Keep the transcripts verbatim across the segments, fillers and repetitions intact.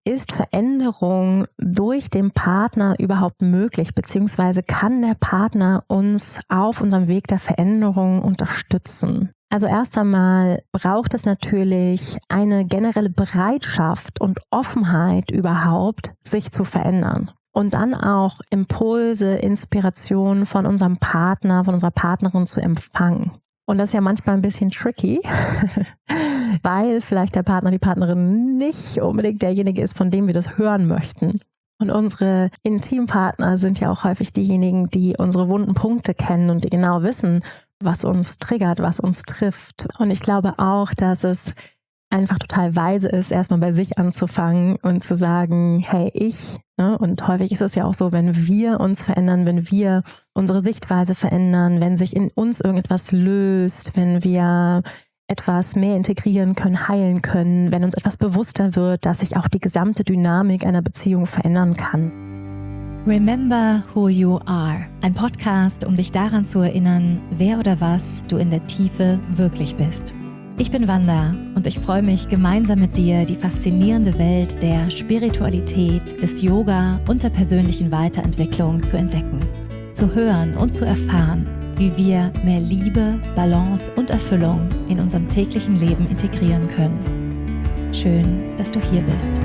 ist Veränderung durch den Partner überhaupt möglich, beziehungsweise kann der Partner uns auf unserem Weg der Veränderung unterstützen? Also erst einmal braucht es natürlich eine generelle Bereitschaft und Offenheit überhaupt, sich zu verändern. Und dann auch Impulse, Inspirationen von unserem Partner, von unserer Partnerin zu empfangen. Und das ist ja manchmal ein bisschen tricky, weil vielleicht der Partner, die Partnerin nicht unbedingt derjenige ist, von dem wir das hören möchten. Und unsere Intimpartner sind ja auch häufig diejenigen, die unsere wunden Punkte kennen und die genau wissen, was uns triggert, was uns trifft. Und ich glaube auch, dass es einfach total weise ist, erstmal bei sich anzufangen und zu sagen, hey, ich, ne? Und häufig ist es ja auch so, wenn wir uns verändern, wenn wir unsere Sichtweise verändern, wenn sich in uns irgendetwas löst, wenn wir etwas mehr integrieren können, heilen können, wenn uns etwas bewusster wird, dass sich auch die gesamte Dynamik einer Beziehung verändern kann. Remember Who You Are, ein Podcast, um dich daran zu erinnern, wer oder was du in der Tiefe wirklich bist. Ich bin Wanda und ich freue mich, gemeinsam mit dir die faszinierende Welt der Spiritualität, des Yoga und der persönlichen Weiterentwicklung zu entdecken, zu hören und zu erfahren, wie wir mehr Liebe, Balance und Erfüllung in unserem täglichen Leben integrieren können. Schön, dass du hier bist.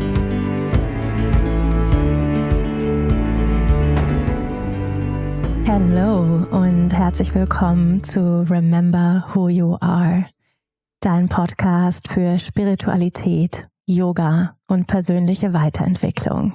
Hallo und herzlich willkommen zu Remember Who You Are, dein Podcast für Spiritualität, Yoga und persönliche Weiterentwicklung.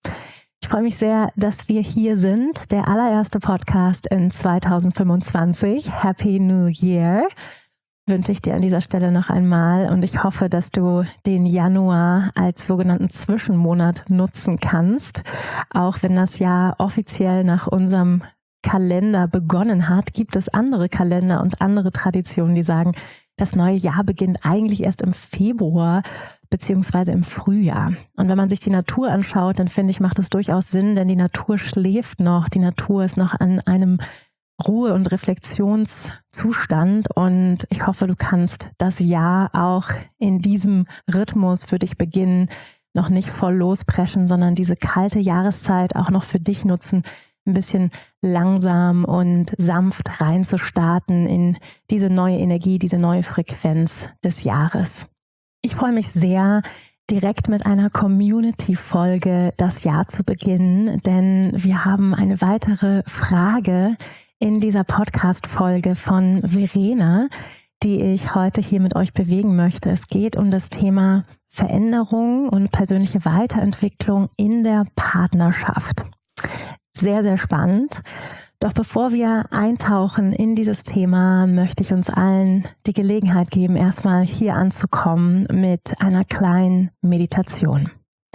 Ich freue mich sehr, dass wir hier sind. Der allererste Podcast in zwanzig fünfundzwanzig. Happy New Year wünsche ich dir an dieser Stelle noch einmal. Und ich hoffe, dass du den Januar als sogenannten Zwischenmonat nutzen kannst. Auch wenn das Jahr offiziell nach unserem Kalender begonnen hat, gibt es andere Kalender und andere Traditionen, die sagen, das neue Jahr beginnt eigentlich erst im Februar beziehungsweise im Frühjahr. Und wenn man sich die Natur anschaut, dann finde ich, macht es durchaus Sinn, denn die Natur schläft noch. Die Natur ist noch an einem Ruhe- und Reflexionszustand. Und ich hoffe, du kannst das Jahr auch in diesem Rhythmus für dich beginnen, noch nicht voll lospreschen, sondern diese kalte Jahreszeit auch noch für dich nutzen, ein bisschen langsam und sanft reinzustarten in diese neue Energie, diese neue Frequenz des Jahres. Ich freue mich sehr, direkt mit einer Community-Folge das Jahr zu beginnen, denn wir haben eine weitere Frage in dieser Podcast-Folge von Verena, die ich heute hier mit euch bewegen möchte. Es geht um das Thema Veränderung und persönliche Weiterentwicklung in der Partnerschaft. Sehr, sehr spannend. Doch bevor wir eintauchen in dieses Thema, möchte ich uns allen die Gelegenheit geben, erstmal hier anzukommen mit einer kleinen Meditation.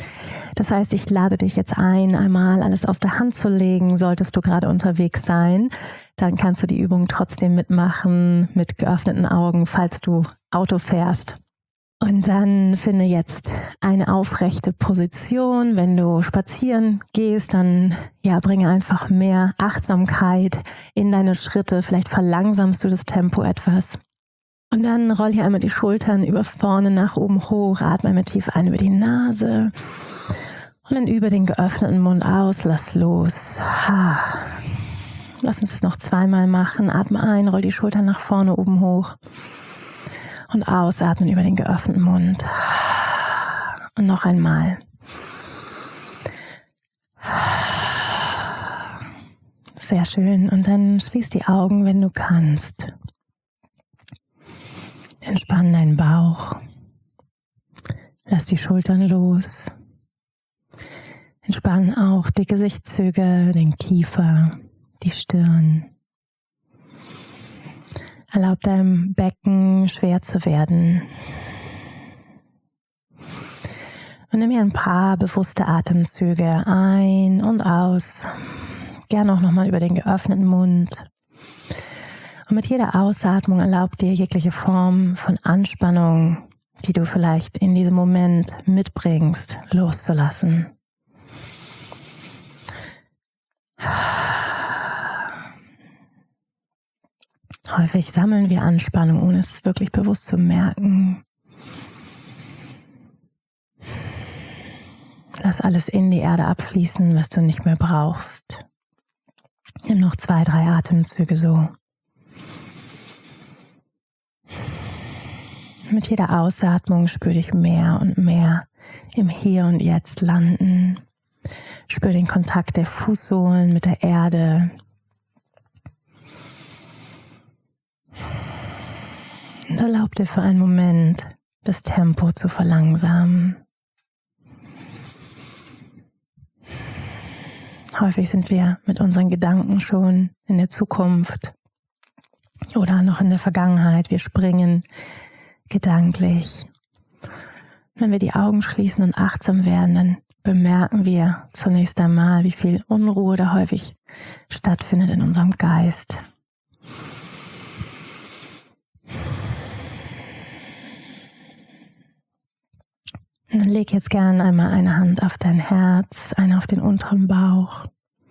Das heißt, ich lade dich jetzt ein, einmal alles aus der Hand zu legen. Solltest du gerade unterwegs sein, dann kannst du die Übung trotzdem mitmachen mit geöffneten Augen, falls du Auto fährst. Und dann finde jetzt eine aufrechte Position. Wenn du spazieren gehst, dann ja, bringe einfach mehr Achtsamkeit in deine Schritte. Vielleicht verlangsamst du das Tempo etwas. Und dann roll hier einmal die Schultern über vorne nach oben hoch. Atme einmal tief ein über die Nase. Und dann über den geöffneten Mund aus. Lass los. Lass uns das noch zweimal machen. Atme ein, roll die Schultern nach vorne oben hoch. Und ausatmen über den geöffneten Mund. Und noch einmal. Sehr schön. Und dann schließ die Augen, wenn du kannst. Entspann deinen Bauch. Lass die Schultern los. Entspann auch die Gesichtszüge, den Kiefer, die Stirn. Erlaub deinem Becken schwer zu werden. Und nimm hier ein paar bewusste Atemzüge ein und aus. Gerne auch nochmal über den geöffneten Mund. Und mit jeder Ausatmung erlaub dir jegliche Form von Anspannung, die du vielleicht in diesem Moment mitbringst, loszulassen. Häufig sammeln wir Anspannung, ohne es wirklich bewusst zu merken. Lass alles in die Erde abfließen, was du nicht mehr brauchst. Nimm noch zwei, drei Atemzüge so. Mit jeder Ausatmung spür dich mehr und mehr im Hier und Jetzt landen. Spür den Kontakt der Fußsohlen mit der Erde. Und erlaub dir für einen Moment, das Tempo zu verlangsamen. Häufig sind wir mit unseren Gedanken schon in der Zukunft oder noch in der Vergangenheit. Wir springen gedanklich. Wenn wir die Augen schließen und achtsam werden, dann bemerken wir zunächst einmal, wie viel Unruhe da häufig stattfindet in unserem Geist. Und dann leg jetzt gern einmal eine Hand auf dein Herz, eine auf den unteren Bauch.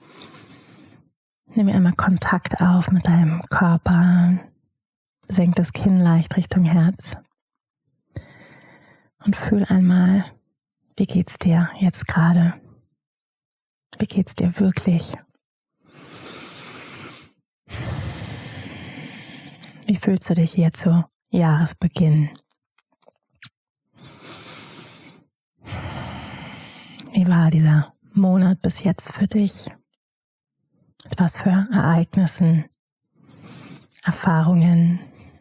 Nimm einmal Kontakt auf mit deinem Körper. Senk das Kinn leicht Richtung Herz. Und fühl einmal, wie geht's dir jetzt gerade? Wie geht's dir wirklich? Wie fühlst du dich jetzt zu Jahresbeginn? Wie war dieser Monat bis jetzt für dich? Mit was für Ereignissen, Erfahrungen?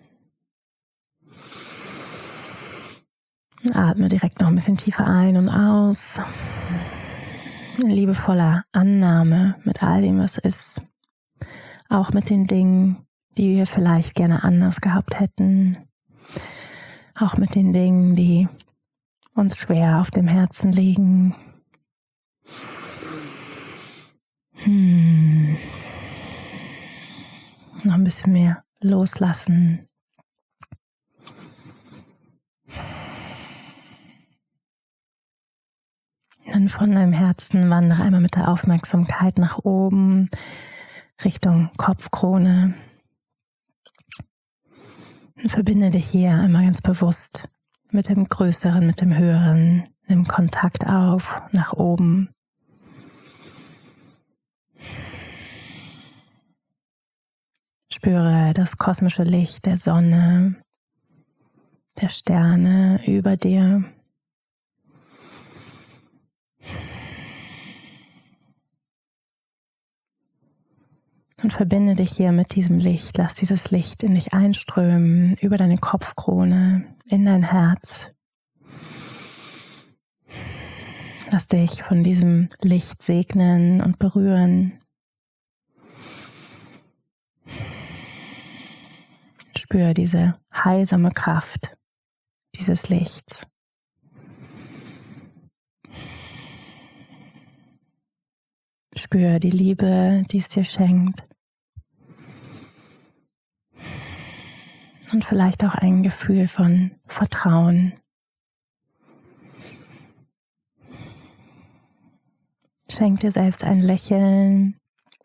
Atme direkt noch ein bisschen tiefer ein und aus. In liebevoller Annahme mit all dem, was ist. Auch mit den Dingen, die wir vielleicht gerne anders gehabt hätten. Auch mit den Dingen, die uns schwer auf dem Herzen liegen. Hm. Noch ein bisschen mehr loslassen. Dann von deinem Herzen wandere einmal mit der Aufmerksamkeit nach oben, Richtung Kopfkrone. Und verbinde dich hier einmal ganz bewusst mit dem Größeren, mit dem Höheren. Nimm Kontakt auf, nach oben. Spüre das kosmische Licht der Sonne, der Sterne über dir. Und verbinde dich hier mit diesem Licht. Lass dieses Licht in dich einströmen, über deine Kopfkrone, in dein Herz. Lass dich von diesem Licht segnen und berühren. Spür diese heilsame Kraft dieses Lichts. Spür die Liebe, die es dir schenkt. Und vielleicht auch ein Gefühl von Vertrauen. Schenk dir selbst ein Lächeln,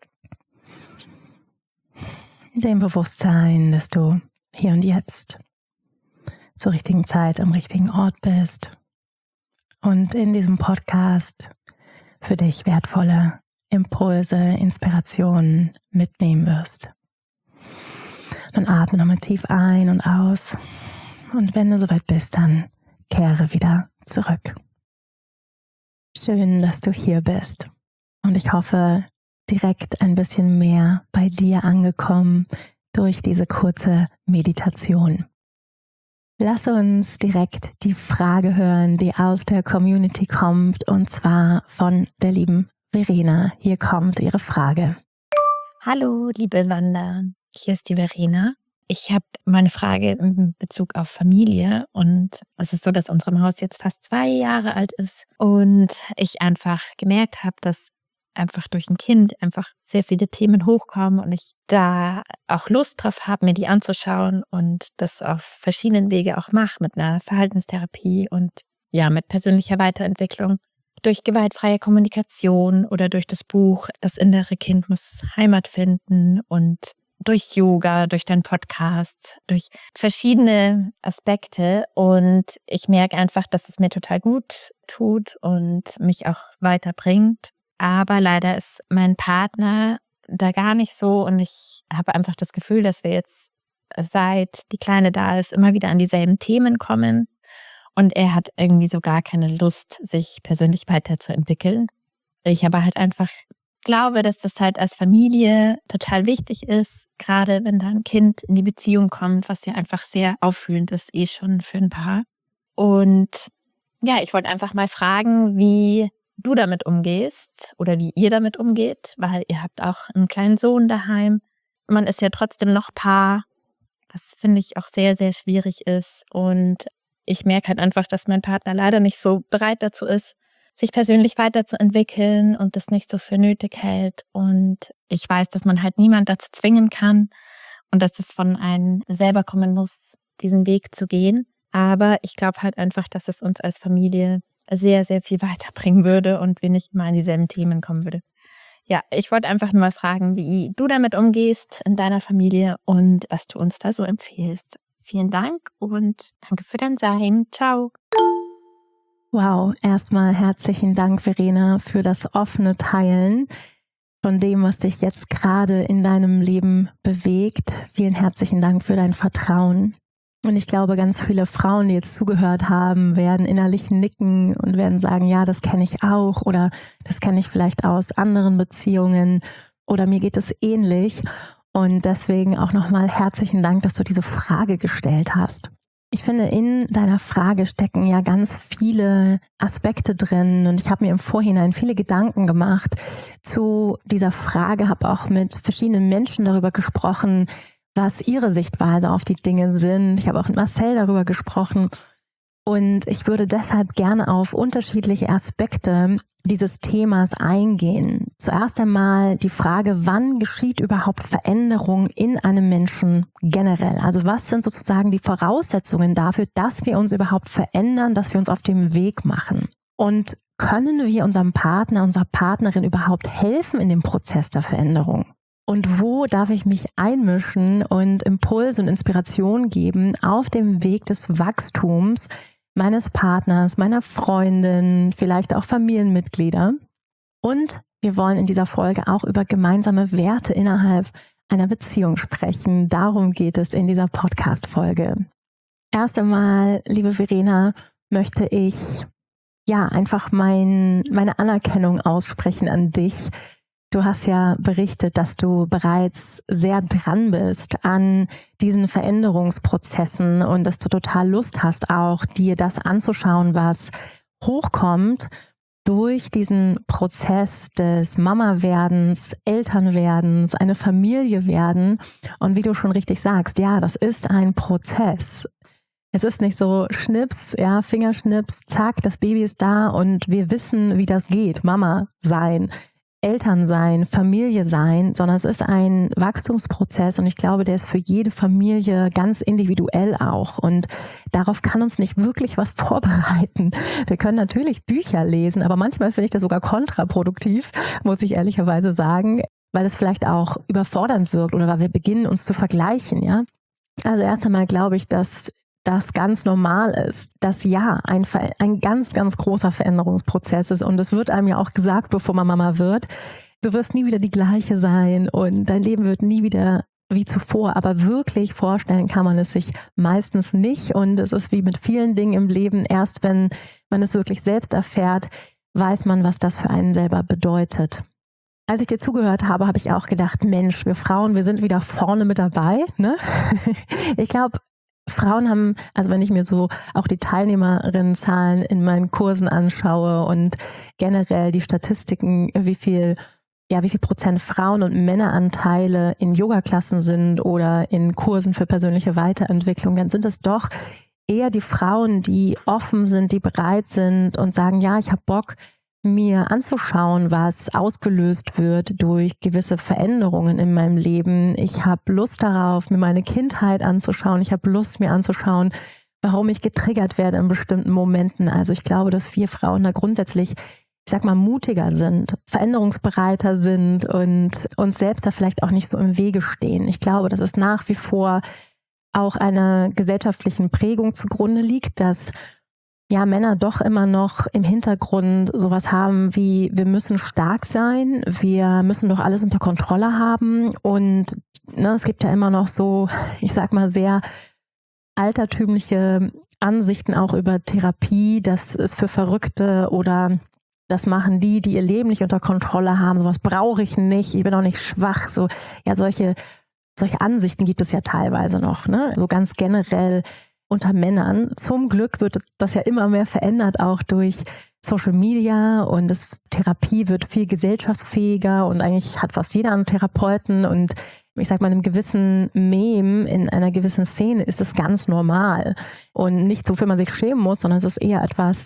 dem Bewusstsein, dass du hier und jetzt zur richtigen Zeit am richtigen Ort bist und in diesem Podcast für dich wertvolle Impulse, Inspirationen mitnehmen wirst. Dann atme nochmal tief ein und aus und wenn du soweit bist, dann kehre wieder zurück. Schön, dass du hier bist und ich hoffe, direkt ein bisschen mehr bei dir angekommen durch diese kurze Meditation. Lass uns direkt die Frage hören, die aus der Community kommt, und zwar von der lieben Verena. Hier kommt ihre Frage. Hallo, liebe Wanda. Hier ist die Verena. Ich habe meine Frage in Bezug auf Familie und es ist so, dass unsere Maus jetzt fast zwei Jahre alt ist und ich einfach gemerkt habe, dass einfach durch ein Kind einfach sehr viele Themen hochkommen und ich da auch Lust drauf habe, mir die anzuschauen und das auf verschiedenen Wege auch mache mit einer Verhaltenstherapie und ja, mit persönlicher Weiterentwicklung. Durch gewaltfreie Kommunikation oder durch das Buch Das innere Kind muss Heimat finden und durch Yoga, durch deinen Podcast, durch verschiedene Aspekte. Und ich merke einfach, dass es mir total gut tut und mich auch weiterbringt. Aber leider ist mein Partner da gar nicht so. Und ich habe einfach das Gefühl, dass wir jetzt, seit die Kleine da ist, immer wieder an dieselben Themen kommen. Und er hat irgendwie so gar keine Lust, sich persönlich weiterzuentwickeln. Ich aber halt einfach glaube, dass das halt als Familie total wichtig ist, gerade wenn da ein Kind in die Beziehung kommt, was ja einfach sehr auffühlend ist, eh schon für ein Paar. Und ja, ich wollte einfach mal fragen, wie du damit umgehst oder wie ihr damit umgeht, weil ihr habt auch einen kleinen Sohn daheim. Man ist ja trotzdem noch Paar, was finde ich auch sehr, sehr schwierig ist. Und ich merke halt einfach, dass mein Partner leider nicht so bereit dazu ist, sich persönlich weiterzuentwickeln und das nicht so für nötig hält. Und ich weiß, dass man halt niemand dazu zwingen kann und dass es von einem selber kommen muss, diesen Weg zu gehen. Aber ich glaube halt einfach, dass es uns als Familie sehr, sehr viel weiterbringen würde und wir nicht immer an dieselben Themen kommen würde. Ja, ich wollte einfach nur mal fragen, wie du damit umgehst in deiner Familie und was du uns da so empfiehlst. Vielen Dank und danke für dein Sein. Ciao. Wow, erstmal herzlichen Dank, Verena, für das offene Teilen von dem, was dich jetzt gerade in deinem Leben bewegt. Vielen herzlichen Dank für dein Vertrauen. Und ich glaube, ganz viele Frauen, die jetzt zugehört haben, werden innerlich nicken und werden sagen, ja, das kenne ich auch oder das kenne ich vielleicht aus anderen Beziehungen oder mir geht es ähnlich. Und deswegen auch nochmal herzlichen Dank, dass du diese Frage gestellt hast. Ich finde, in deiner Frage stecken ja ganz viele Aspekte drin und ich habe mir im Vorhinein viele Gedanken gemacht zu dieser Frage, habe auch mit verschiedenen Menschen darüber gesprochen, was ihre Sichtweise auf die Dinge sind. Ich habe auch mit Marcel darüber gesprochen und ich würde deshalb gerne auf unterschiedliche Aspekte dieses Themas eingehen. Zuerst einmal die Frage, wann geschieht überhaupt Veränderung in einem Menschen generell? Also was sind sozusagen die Voraussetzungen dafür, dass wir uns überhaupt verändern, dass wir uns auf dem Weg machen? Und können wir unserem Partner, unserer Partnerin überhaupt helfen in dem Prozess der Veränderung? Und wo darf ich mich einmischen und Impulse und Inspiration geben auf dem Weg des Wachstums meines Partners, meiner Freundin, vielleicht auch Familienmitglieder. Und wir wollen in dieser Folge auch über gemeinsame Werte innerhalb einer Beziehung sprechen. Darum geht es in dieser Podcast-Folge. Erst einmal, liebe Verena, möchte ich ja einfach mein, meine Anerkennung aussprechen an dich. Du hast ja berichtet, dass du bereits sehr dran bist an diesen Veränderungsprozessen und dass du total Lust hast, auch dir das anzuschauen, was hochkommt durch diesen Prozess des Mama-Werdens, Elternwerdens, eine Familie werden. Und wie du schon richtig sagst, ja, das ist ein Prozess. Es ist nicht so Schnips, ja, Fingerschnips, zack, das Baby ist da und wir wissen, wie das geht, Mama sein. Eltern sein, Familie sein, sondern es ist ein Wachstumsprozess und ich glaube, der ist für jede Familie ganz individuell auch und darauf kann uns nicht wirklich was vorbereiten. Wir können natürlich Bücher lesen, aber manchmal finde ich das sogar kontraproduktiv, muss ich ehrlicherweise sagen, weil es vielleicht auch überfordernd wirkt oder weil wir beginnen, uns zu vergleichen, ja. Also erst einmal glaube ich, dass das ganz normal ist, dass ja ein, ein ganz, ganz großer Veränderungsprozess ist und es wird einem ja auch gesagt, bevor man Mama wird, du wirst nie wieder die gleiche sein und dein Leben wird nie wieder wie zuvor, aber wirklich vorstellen kann man es sich meistens nicht und es ist wie mit vielen Dingen im Leben, erst wenn man es wirklich selbst erfährt, weiß man, was das für einen selber bedeutet. Als ich dir zugehört habe, habe ich auch gedacht, Mensch, wir Frauen, wir sind wieder vorne mit dabei, ne? Ich glaube, Frauen haben, also wenn ich mir so auch die Teilnehmerinnenzahlen in meinen Kursen anschaue und generell die Statistiken, wie viel, ja, wie viel Prozent Frauen- und Männeranteile in Yoga-Klassen sind oder in Kursen für persönliche Weiterentwicklung, dann sind es doch eher die Frauen, die offen sind, die bereit sind und sagen, ja, ich habe Bock, mir anzuschauen, was ausgelöst wird durch gewisse Veränderungen in meinem Leben. Ich habe Lust darauf, mir meine Kindheit anzuschauen. Ich habe Lust, mir anzuschauen, warum ich getriggert werde in bestimmten Momenten. Also ich glaube, dass wir Frauen da grundsätzlich ich sag mal, mutiger sind, veränderungsbereiter sind und uns selbst da vielleicht auch nicht so im Wege stehen. Ich glaube, dass es nach wie vor auch einer gesellschaftlichen Prägung zugrunde liegt, dass ja Männer doch immer noch im Hintergrund sowas haben wie, wir müssen stark sein, wir müssen doch alles unter Kontrolle haben und ne, es gibt ja immer noch so, ich sag mal, sehr altertümliche Ansichten auch über Therapie, das ist für Verrückte oder das machen die, die ihr Leben nicht unter Kontrolle haben, sowas brauche ich nicht, ich bin auch nicht schwach, so ja solche solche Ansichten gibt es ja teilweise noch, ne? So ganz generell unter Männern. Zum Glück wird das ja immer mehr verändert, auch durch Social Media und das Therapie wird viel gesellschaftsfähiger und eigentlich hat fast jeder einen Therapeuten und ich sag mal, in einem gewissen Meme, in einer gewissen Szene ist es ganz normal und nicht so, wofür man sich schämen muss, sondern es ist eher etwas,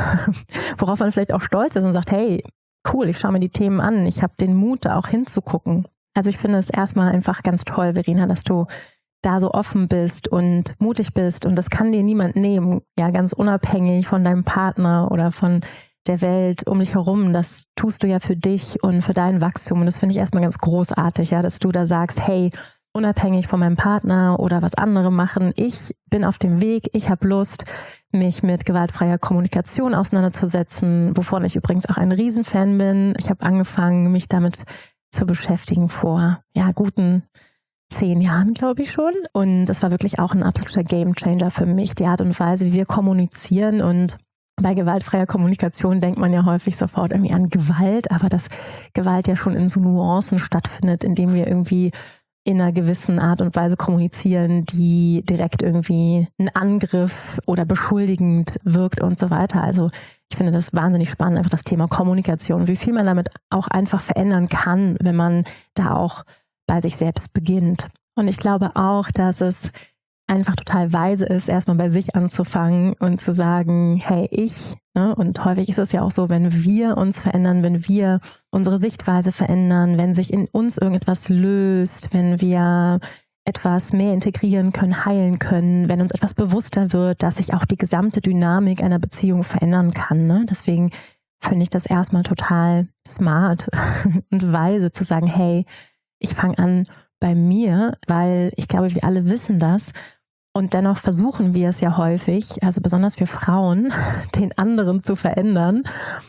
worauf man vielleicht auch stolz ist und sagt, hey, cool, ich schaue mir die Themen an, ich habe den Mut, da auch hinzugucken. Also ich finde es erstmal einfach ganz toll, Verena, dass du da so offen bist und mutig bist und das kann dir niemand nehmen, ja, ganz unabhängig von deinem Partner oder von der Welt um dich herum. Das tust du ja für dich und für dein Wachstum und das finde ich erstmal ganz großartig, ja, dass du da sagst, hey, unabhängig von meinem Partner oder was andere machen, ich bin auf dem Weg, ich habe Lust, mich mit gewaltfreier Kommunikation auseinanderzusetzen, wovon ich übrigens auch ein Riesenfan bin. Ich habe angefangen, mich damit zu beschäftigen vor ja guten zehn Jahren, glaube ich schon. Und das war wirklich auch ein absoluter Gamechanger für mich, die Art und Weise, wie wir kommunizieren. Und bei gewaltfreier Kommunikation denkt man ja häufig sofort irgendwie an Gewalt, aber dass Gewalt ja schon in so Nuancen stattfindet, indem wir irgendwie in einer gewissen Art und Weise kommunizieren, die direkt irgendwie einen Angriff oder beschuldigend wirkt und so weiter. Also ich finde das wahnsinnig spannend, einfach das Thema Kommunikation, wie viel man damit auch einfach verändern kann, wenn man da auch bei sich selbst beginnt. Und ich glaube auch, dass es einfach total weise ist, erstmal bei sich anzufangen und zu sagen, hey, ich, ne? Und häufig ist es ja auch so, wenn wir uns verändern, wenn wir unsere Sichtweise verändern, wenn sich in uns irgendetwas löst, wenn wir etwas mehr integrieren können, heilen können, wenn uns etwas bewusster wird, dass sich auch die gesamte Dynamik einer Beziehung verändern kann. Ne? Deswegen finde ich das erstmal total smart und weise zu sagen, hey, ich fange an bei mir, weil ich glaube, wir alle wissen das. Und dennoch versuchen wir es ja häufig, also besonders wir Frauen, den anderen zu verändern.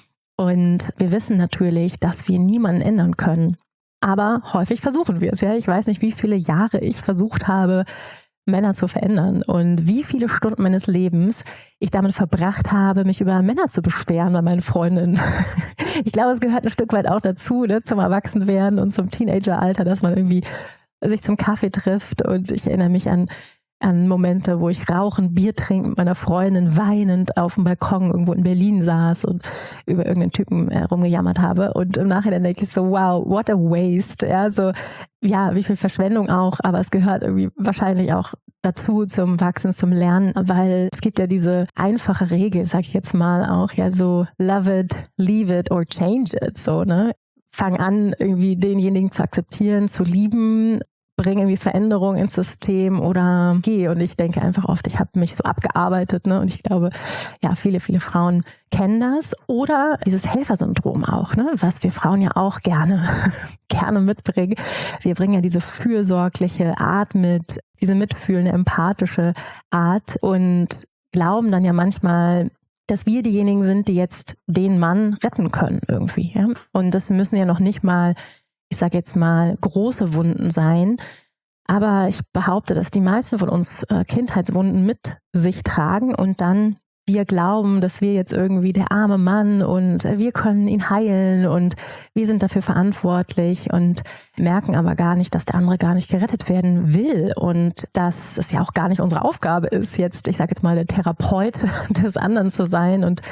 Und wir wissen natürlich, dass wir niemanden ändern können. Aber häufig versuchen wir es. Ja, ich weiß nicht, wie viele Jahre ich versucht habe, Männer zu verändern und wie viele Stunden meines Lebens ich damit verbracht habe, mich über Männer zu beschweren bei meinen Freundinnen. Ich glaube, es gehört ein Stück weit auch dazu, ne, zum Erwachsenwerden und zum Teenageralter, dass man irgendwie sich zum Kaffee trifft. Und ich erinnere mich an an Momente, wo ich rauchen, Bier trinken mit meiner Freundin, weinend auf dem Balkon irgendwo in Berlin saß und über irgendeinen Typen äh, rumgejammert habe. Und im Nachhinein denke ich so, wow, what a waste. Ja, so, ja, wie viel Verschwendung auch, aber es gehört irgendwie wahrscheinlich auch dazu zum Wachsen, zum Lernen, weil es gibt ja diese einfache Regel, sag ich jetzt mal auch, ja, so love it, leave it or change it, so, ne? Fang an, irgendwie denjenigen zu akzeptieren, zu lieben, bring irgendwie Veränderung ins System oder geh. Und ich denke einfach oft, ich habe mich so abgearbeitet, ne? Und ich glaube, ja, viele, viele Frauen kennen das. Oder dieses Helfersyndrom auch, ne? Was wir Frauen ja auch gerne, gerne mitbringen. Wir bringen ja diese fürsorgliche Art mit, diese mitfühlende, empathische Art und glauben dann ja manchmal, dass wir diejenigen sind, die jetzt den Mann retten können irgendwie. Ja? Und das müssen ja noch nicht mal, ich sage jetzt mal, große Wunden sein. Aber ich behaupte, dass die meisten von uns äh, Kindheitswunden mit sich tragen und dann wir glauben, dass wir jetzt irgendwie der arme Mann und äh, wir können ihn heilen und wir sind dafür verantwortlich und merken aber gar nicht, dass der andere gar nicht gerettet werden will und dass es ja auch gar nicht unsere Aufgabe ist, jetzt, ich sage jetzt mal, der Therapeut des anderen zu sein. Und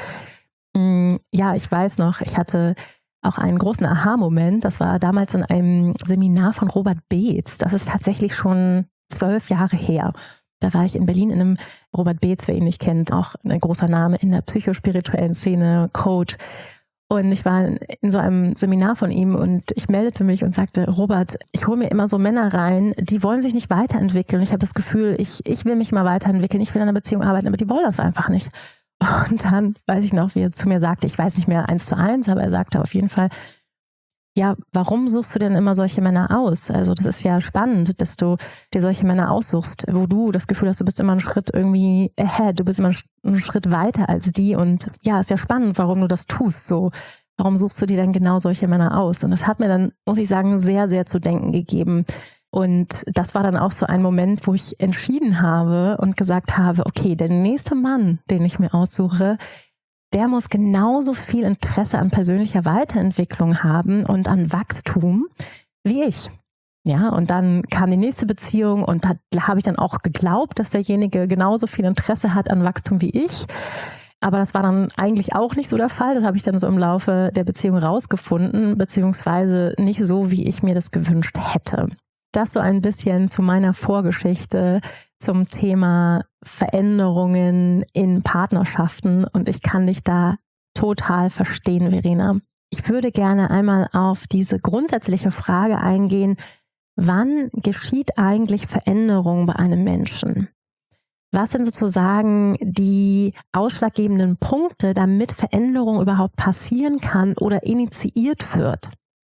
mh, ja, ich weiß noch, ich hatte auch einen großen Aha-Moment. Das war damals in einem Seminar von Robert Beetz. Das ist tatsächlich schon zwölf Jahre her. Da war ich in Berlin in einem Robert Beetz, wer ihn nicht kennt, auch ein großer Name in der psychospirituellen Szene, Coach. Und ich war in so einem Seminar von ihm und ich meldete mich und sagte, Robert, ich hole mir immer so Männer rein, die wollen sich nicht weiterentwickeln. Ich habe das Gefühl, ich, ich will mich mal weiterentwickeln, ich will in einer Beziehung arbeiten, aber die wollen das einfach nicht. Und dann weiß ich noch, wie er zu mir sagte, ich weiß nicht mehr eins zu eins, aber er sagte auf jeden Fall, ja, warum suchst du denn immer solche Männer aus? Also das ist ja spannend, dass du dir solche Männer aussuchst, wo du das Gefühl hast, du bist immer einen Schritt irgendwie ahead, du bist immer einen Schritt weiter als die. Und ja, ist ja spannend, warum du das tust. So, warum suchst du dir denn genau solche Männer aus? Und das hat mir dann, muss ich sagen, sehr, sehr zu denken gegeben. Und das war dann auch so ein Moment, wo ich entschieden habe und gesagt habe, okay, der nächste Mann, den ich mir aussuche, der muss genauso viel Interesse an persönlicher Weiterentwicklung haben und an Wachstum wie ich. Ja, und dann kam die nächste Beziehung und da habe ich dann auch geglaubt, dass derjenige genauso viel Interesse hat an Wachstum wie ich. Aber das war dann eigentlich auch nicht so der Fall. Das habe ich dann so im Laufe der Beziehung rausgefunden, beziehungsweise nicht so, wie ich mir das gewünscht hätte. Das so ein bisschen zu meiner Vorgeschichte zum Thema Veränderungen in Partnerschaften und ich kann dich da total verstehen, Verena. Ich würde gerne einmal auf diese grundsätzliche Frage eingehen, wann geschieht eigentlich Veränderung bei einem Menschen? Was sind sozusagen die ausschlaggebenden Punkte, damit Veränderung überhaupt passieren kann oder initiiert wird?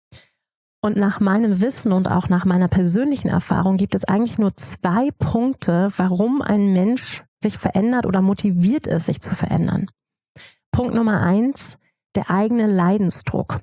Und nach meinem Wissen und auch nach meiner persönlichen Erfahrung gibt es eigentlich nur zwei Punkte, warum ein Mensch sich verändert oder motiviert ist, sich zu verändern. Punkt Nummer eins, der eigene Leidensdruck.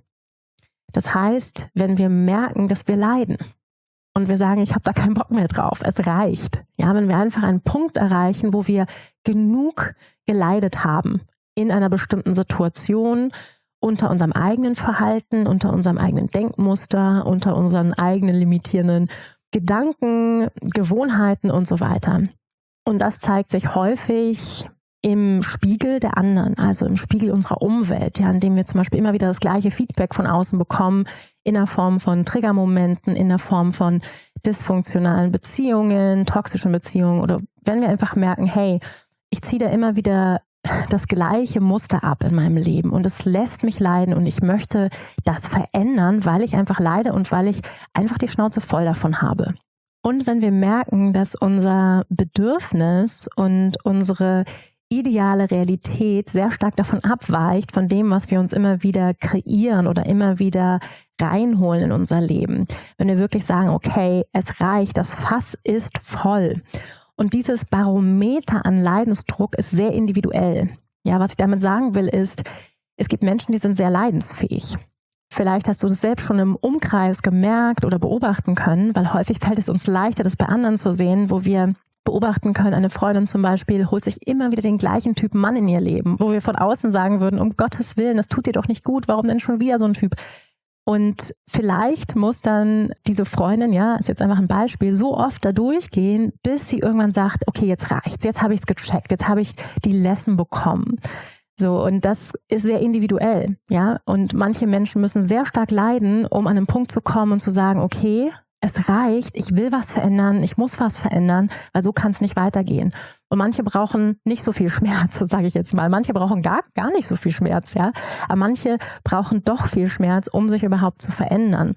Das heißt, wenn wir merken, dass wir leiden und wir sagen, ich habe da keinen Bock mehr drauf, es reicht. Ja, wenn wir einfach einen Punkt erreichen, wo wir genug geleidet haben in einer bestimmten Situation, unter unserem eigenen Verhalten, unter unserem eigenen Denkmuster, unter unseren eigenen limitierenden Gedanken, Gewohnheiten und so weiter. Und das zeigt sich häufig im Spiegel der anderen, also im Spiegel unserer Umwelt, ja, indem wir zum Beispiel immer wieder das gleiche Feedback von außen bekommen, in der Form von Triggermomenten, in der Form von dysfunktionalen Beziehungen, toxischen Beziehungen oder wenn wir einfach merken, hey, ich ziehe da immer wieder das gleiche Muster ab in meinem Leben und es lässt mich leiden und ich möchte das verändern, weil ich einfach leide und weil ich einfach die Schnauze voll davon habe. Und wenn wir merken, dass unser Bedürfnis und unsere ideale Realität sehr stark davon abweicht, von dem, was wir uns immer wieder kreieren oder immer wieder reinholen in unser Leben. Wenn wir wirklich sagen, okay, es reicht, das Fass ist voll. Und dieses Barometer an Leidensdruck ist sehr individuell. Ja, was ich damit sagen will, ist, es gibt Menschen, die sind sehr leidensfähig. Vielleicht hast du das selbst schon im Umkreis gemerkt oder beobachten können, weil häufig fällt es uns leichter, das bei anderen zu sehen, wo wir beobachten können, eine Freundin zum Beispiel holt sich immer wieder den gleichen Typen Mann in ihr Leben, wo wir von außen sagen würden, um Gottes Willen, das tut dir doch nicht gut, warum denn schon wieder so ein Typ? Und vielleicht muss dann diese Freundin, ja, ist jetzt einfach ein Beispiel, so oft da durchgehen, bis sie irgendwann sagt, okay, jetzt reicht's, jetzt habe ich es gecheckt, jetzt habe ich die Lesson bekommen. So, und das ist sehr individuell, ja. Und manche Menschen müssen sehr stark leiden, um an einen Punkt zu kommen und zu sagen, okay, es reicht, ich will was verändern, ich muss was verändern, weil so kann es nicht weitergehen. Und manche brauchen nicht so viel Schmerz, so sage ich jetzt mal. Manche brauchen gar, gar nicht so viel Schmerz, ja. Aber manche brauchen doch viel Schmerz, um sich überhaupt zu verändern.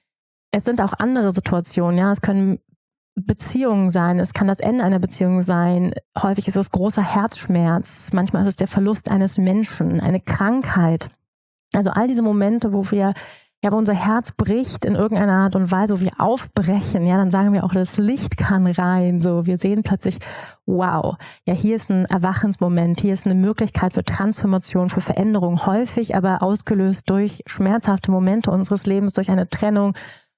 Es sind auch andere Situationen, ja. Es können Beziehungen sein, es kann das Ende einer Beziehung sein. Häufig ist es großer Herzschmerz. Manchmal ist es der Verlust eines Menschen, eine Krankheit. Also all diese Momente, wo wir ja, wo unser Herz bricht in irgendeiner Art und Weise, wo wir aufbrechen, ja, dann sagen wir auch, das Licht kann rein, so, wir sehen plötzlich, wow, ja, hier ist ein Erwachensmoment, hier ist eine Möglichkeit für Transformation, für Veränderung, häufig aber ausgelöst durch schmerzhafte Momente unseres Lebens, durch eine Trennung,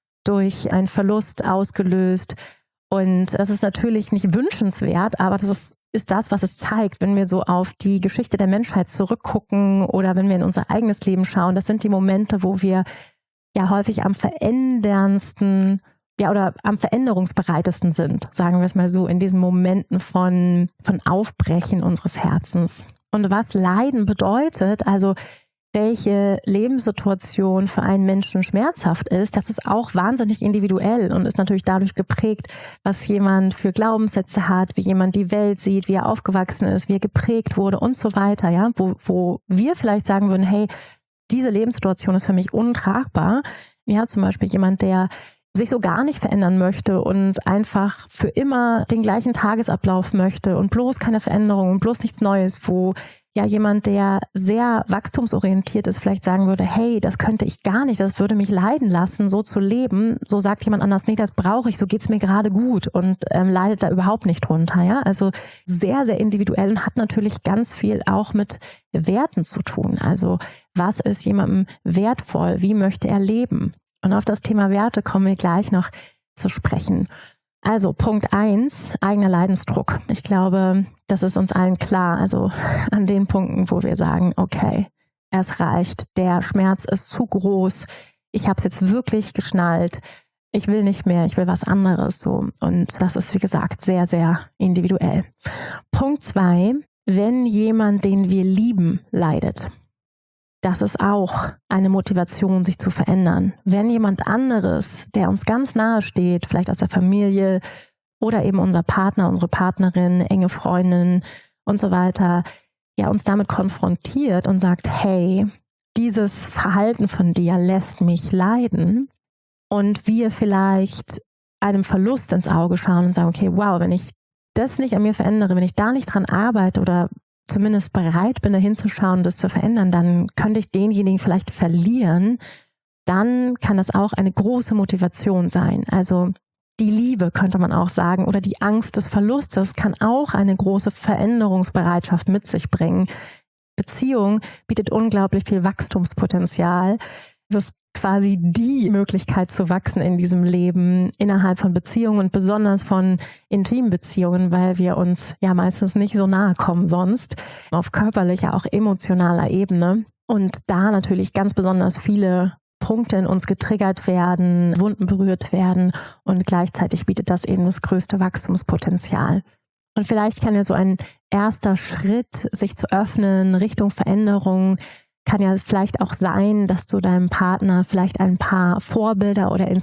durch einen Verlust ausgelöst und das ist natürlich nicht wünschenswert, aber das ist ist das, was es zeigt, wenn wir so auf die Geschichte der Menschheit zurückgucken oder wenn wir in unser eigenes Leben schauen. Das sind die Momente, wo wir ja häufig am veränderndsten, ja oder am veränderungsbereitesten sind, sagen wir es mal so, in diesen Momenten von, von Aufbrechen unseres Herzens. Und was Leiden bedeutet, also welche Lebenssituation für einen Menschen schmerzhaft ist, das ist auch wahnsinnig individuell und ist natürlich dadurch geprägt, was jemand für Glaubenssätze hat, wie jemand die Welt sieht, wie er aufgewachsen ist, wie er geprägt wurde und so weiter, ja, wo, wo wir vielleicht sagen würden, hey, diese Lebenssituation ist für mich untragbar. Ja, zum Beispiel jemand, der sich so gar nicht verändern möchte und einfach für immer den gleichen Tagesablauf möchte und bloß keine Veränderung und bloß nichts Neues, wo ja jemand, der sehr wachstumsorientiert ist, vielleicht sagen würde, hey, das könnte ich gar nicht, das würde mich leiden lassen, so zu leben. So sagt jemand anders, nee, das brauche ich, so geht's mir gerade gut und ähm, leidet da überhaupt nicht drunter. Ja? Also sehr, sehr individuell und hat natürlich ganz viel auch mit Werten zu tun. Also was ist jemandem wertvoll? Wie möchte er leben? Und auf das Thema Werte kommen wir gleich noch zu sprechen. Also Punkt eins, eigener Leidensdruck. Ich glaube, das ist uns allen klar. Also an den Punkten, wo wir sagen, okay, es reicht, der Schmerz ist zu groß, ich habe es jetzt wirklich geschnallt, ich will nicht mehr, ich will was anderes. So. Und das ist, wie gesagt, sehr, sehr individuell. Punkt zwei, wenn jemand, den wir lieben, leidet. Das ist auch eine Motivation, sich zu verändern. Wenn jemand anderes, der uns ganz nahe steht, vielleicht aus der Familie oder eben unser Partner, unsere Partnerin, enge Freundin und so weiter, ja, uns damit konfrontiert und sagt, hey, dieses Verhalten von dir lässt mich leiden und wir vielleicht einem Verlust ins Auge schauen und sagen, okay, wow, wenn ich das nicht an mir verändere, wenn ich da nicht dran arbeite oder zumindest bereit bin, da hinzuschauen, das zu verändern, dann könnte ich denjenigen vielleicht verlieren, dann kann das auch eine große Motivation sein. Also die Liebe, könnte man auch sagen, oder die Angst des Verlustes kann auch eine große Veränderungsbereitschaft mit sich bringen. Beziehung bietet unglaublich viel Wachstumspotenzial. Es ist quasi die Möglichkeit zu wachsen in diesem Leben innerhalb von Beziehungen und besonders von intimen Beziehungen, weil wir uns ja meistens nicht so nahe kommen sonst, auf körperlicher, auch emotionaler Ebene. Und da natürlich ganz besonders viele Punkte in uns getriggert werden, Wunden berührt werden und gleichzeitig bietet das eben das größte Wachstumspotenzial. Und vielleicht kann ja so ein erster Schritt, sich zu öffnen Richtung Veränderung, kann ja vielleicht auch sein, dass du deinem Partner vielleicht ein paar Vorbilder oder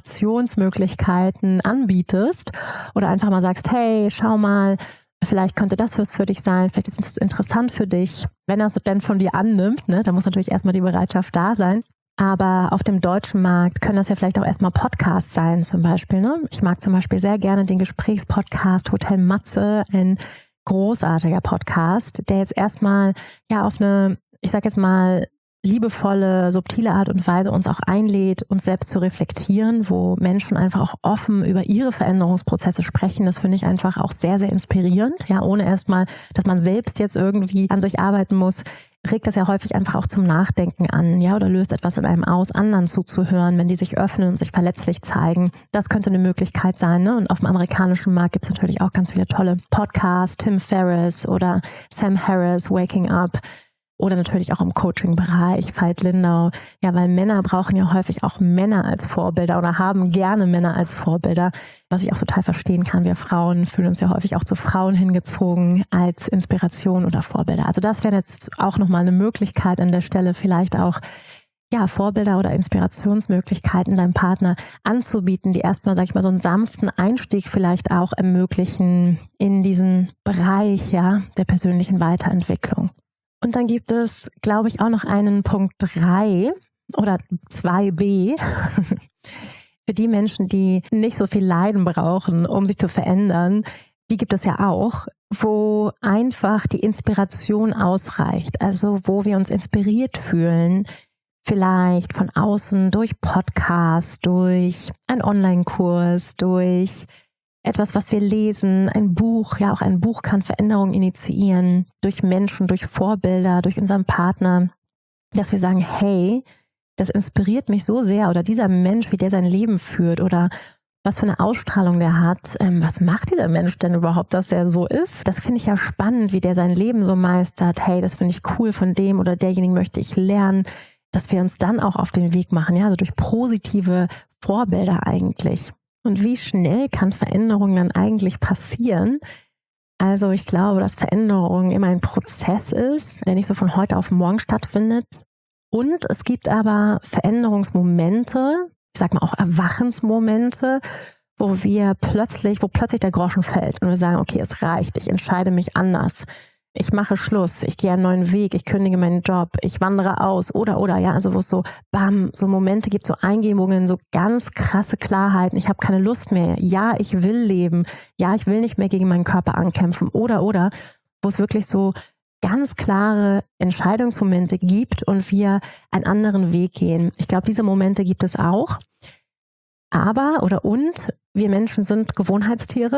Inspirationsmöglichkeiten anbietest oder einfach mal sagst, hey, schau mal, vielleicht könnte das was für dich sein, vielleicht ist das interessant für dich, wenn er es denn von dir annimmt, ne? Da muss natürlich erstmal die Bereitschaft da sein. Aber auf dem deutschen Markt können das ja vielleicht auch erstmal Podcasts sein zum Beispiel. Ne? Ich mag zum Beispiel sehr gerne den Gesprächspodcast Hotel Matze, ein großartiger Podcast, der jetzt erstmal ja auf eine, ich sag jetzt mal, liebevolle, subtile Art und Weise uns auch einlädt, uns selbst zu reflektieren, wo Menschen einfach auch offen über ihre Veränderungsprozesse sprechen. Das finde ich einfach auch sehr, sehr inspirierend. Ja, ohne erstmal, dass man selbst jetzt irgendwie an sich arbeiten muss, regt das ja häufig einfach auch zum Nachdenken an, ja, oder löst etwas in einem aus, anderen zuzuhören, wenn die sich öffnen und sich verletzlich zeigen. Das könnte eine Möglichkeit sein, ne? Und auf dem amerikanischen Markt gibt es natürlich auch ganz viele tolle Podcasts, Tim Ferriss oder Sam Harris, Waking Up. Oder natürlich auch im Coaching-Bereich, Veit Lindau. Ja, weil Männer brauchen ja häufig auch Männer als Vorbilder oder haben gerne Männer als Vorbilder, was ich auch total verstehen kann. Wir Frauen fühlen uns ja häufig auch zu Frauen hingezogen als Inspiration oder Vorbilder. Also das wäre jetzt auch nochmal eine Möglichkeit an der Stelle, vielleicht auch ja, Vorbilder oder Inspirationsmöglichkeiten deinem Partner anzubieten, die erstmal, sag ich mal, so einen sanften Einstieg vielleicht auch ermöglichen in diesen Bereich, ja, der persönlichen Weiterentwicklung. Und dann gibt es, glaube ich, auch noch einen Punkt drei oder zwei b für die Menschen, die nicht so viel Leiden brauchen, um sich zu verändern. Die gibt es ja auch, wo einfach die Inspiration ausreicht. Also wo wir uns inspiriert fühlen, vielleicht von außen durch Podcasts, durch einen Online-Kurs, durch etwas, was wir lesen, ein Buch, ja auch ein Buch kann Veränderung initiieren, durch Menschen, durch Vorbilder, durch unseren Partner, dass wir sagen, hey, das inspiriert mich so sehr oder dieser Mensch, wie der sein Leben führt oder was für eine Ausstrahlung der hat, ähm, was macht dieser Mensch denn überhaupt, dass der so ist? Das finde ich ja spannend, wie der sein Leben so meistert. Hey, das finde ich cool von dem oder derjenigen möchte ich lernen, dass wir uns dann auch auf den Weg machen, ja, also durch positive Vorbilder eigentlich. Und wie schnell kann Veränderung dann eigentlich passieren? Also ich glaube, dass Veränderung immer ein Prozess ist, der nicht so von heute auf morgen stattfindet. Und es gibt aber Veränderungsmomente, ich sag mal auch Erwachensmomente, wo wir plötzlich, wo plötzlich der Groschen fällt und wir sagen, okay, es reicht, ich entscheide mich anders. ich mache Schluss, ich gehe einen neuen Weg, ich kündige meinen Job, ich wandere aus oder, oder, ja, also wo es so, bam, so Momente gibt, so Eingebungen, so ganz krasse Klarheiten, ich habe keine Lust mehr, ja, ich will leben, ja, ich will nicht mehr gegen meinen Körper ankämpfen oder, oder, wo es wirklich so ganz klare Entscheidungsmomente gibt und wir einen anderen Weg gehen. Ich glaube, diese Momente gibt es auch. Aber oder und, wir Menschen sind Gewohnheitstiere.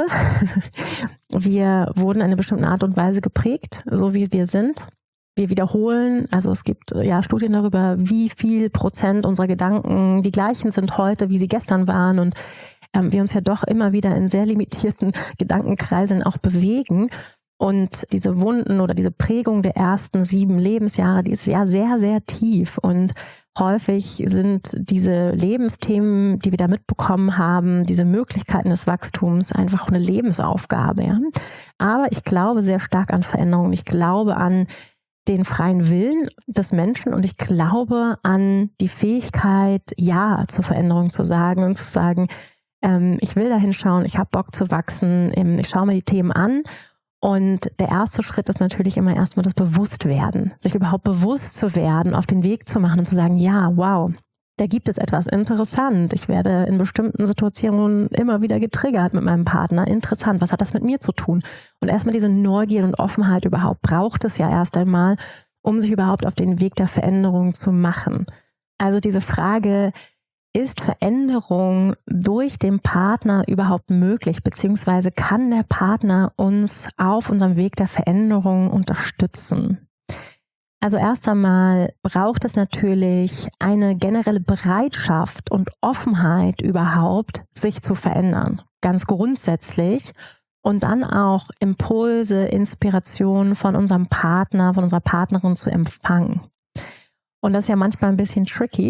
Wir wurden in einer bestimmten Art und Weise geprägt, so wie wir sind. Wir wiederholen, also es gibt ja Studien darüber, wie viel Prozent unserer Gedanken die gleichen sind heute, wie sie gestern waren und ähm, wir uns ja doch immer wieder in sehr limitierten Gedankenkreiseln auch bewegen. Und diese Wunden oder diese Prägung der ersten sieben Lebensjahre, die ist ja sehr, sehr tief. Und häufig sind diese Lebensthemen, die wir da mitbekommen haben, diese Möglichkeiten des Wachstums einfach eine Lebensaufgabe. Ja? Aber ich glaube sehr stark an Veränderung. Ich glaube an den freien Willen des Menschen und ich glaube an die Fähigkeit, Ja zur Veränderung zu sagen und zu sagen, ähm, ich will da hinschauen, ich habe Bock zu wachsen, ähm, ich schaue mir die Themen an. Und der erste Schritt ist natürlich immer erstmal das Bewusstwerden, sich überhaupt bewusst zu werden, auf den Weg zu machen und zu sagen, ja, wow, da gibt es etwas interessant. Ich werde in bestimmten Situationen immer wieder getriggert mit meinem Partner. Interessant, was hat das mit mir zu tun? Und erstmal diese Neugier und Offenheit überhaupt braucht es ja erst einmal, um sich überhaupt auf den Weg der Veränderung zu machen. Also diese Frage, ist Veränderung durch den Partner überhaupt möglich, beziehungsweise kann der Partner uns auf unserem Weg der Veränderung unterstützen? Also erst einmal braucht es natürlich eine generelle Bereitschaft und Offenheit überhaupt, sich zu verändern, ganz grundsätzlich. Und dann auch Impulse, Inspiration von unserem Partner, von unserer Partnerin zu empfangen. Und das ist ja manchmal ein bisschen tricky,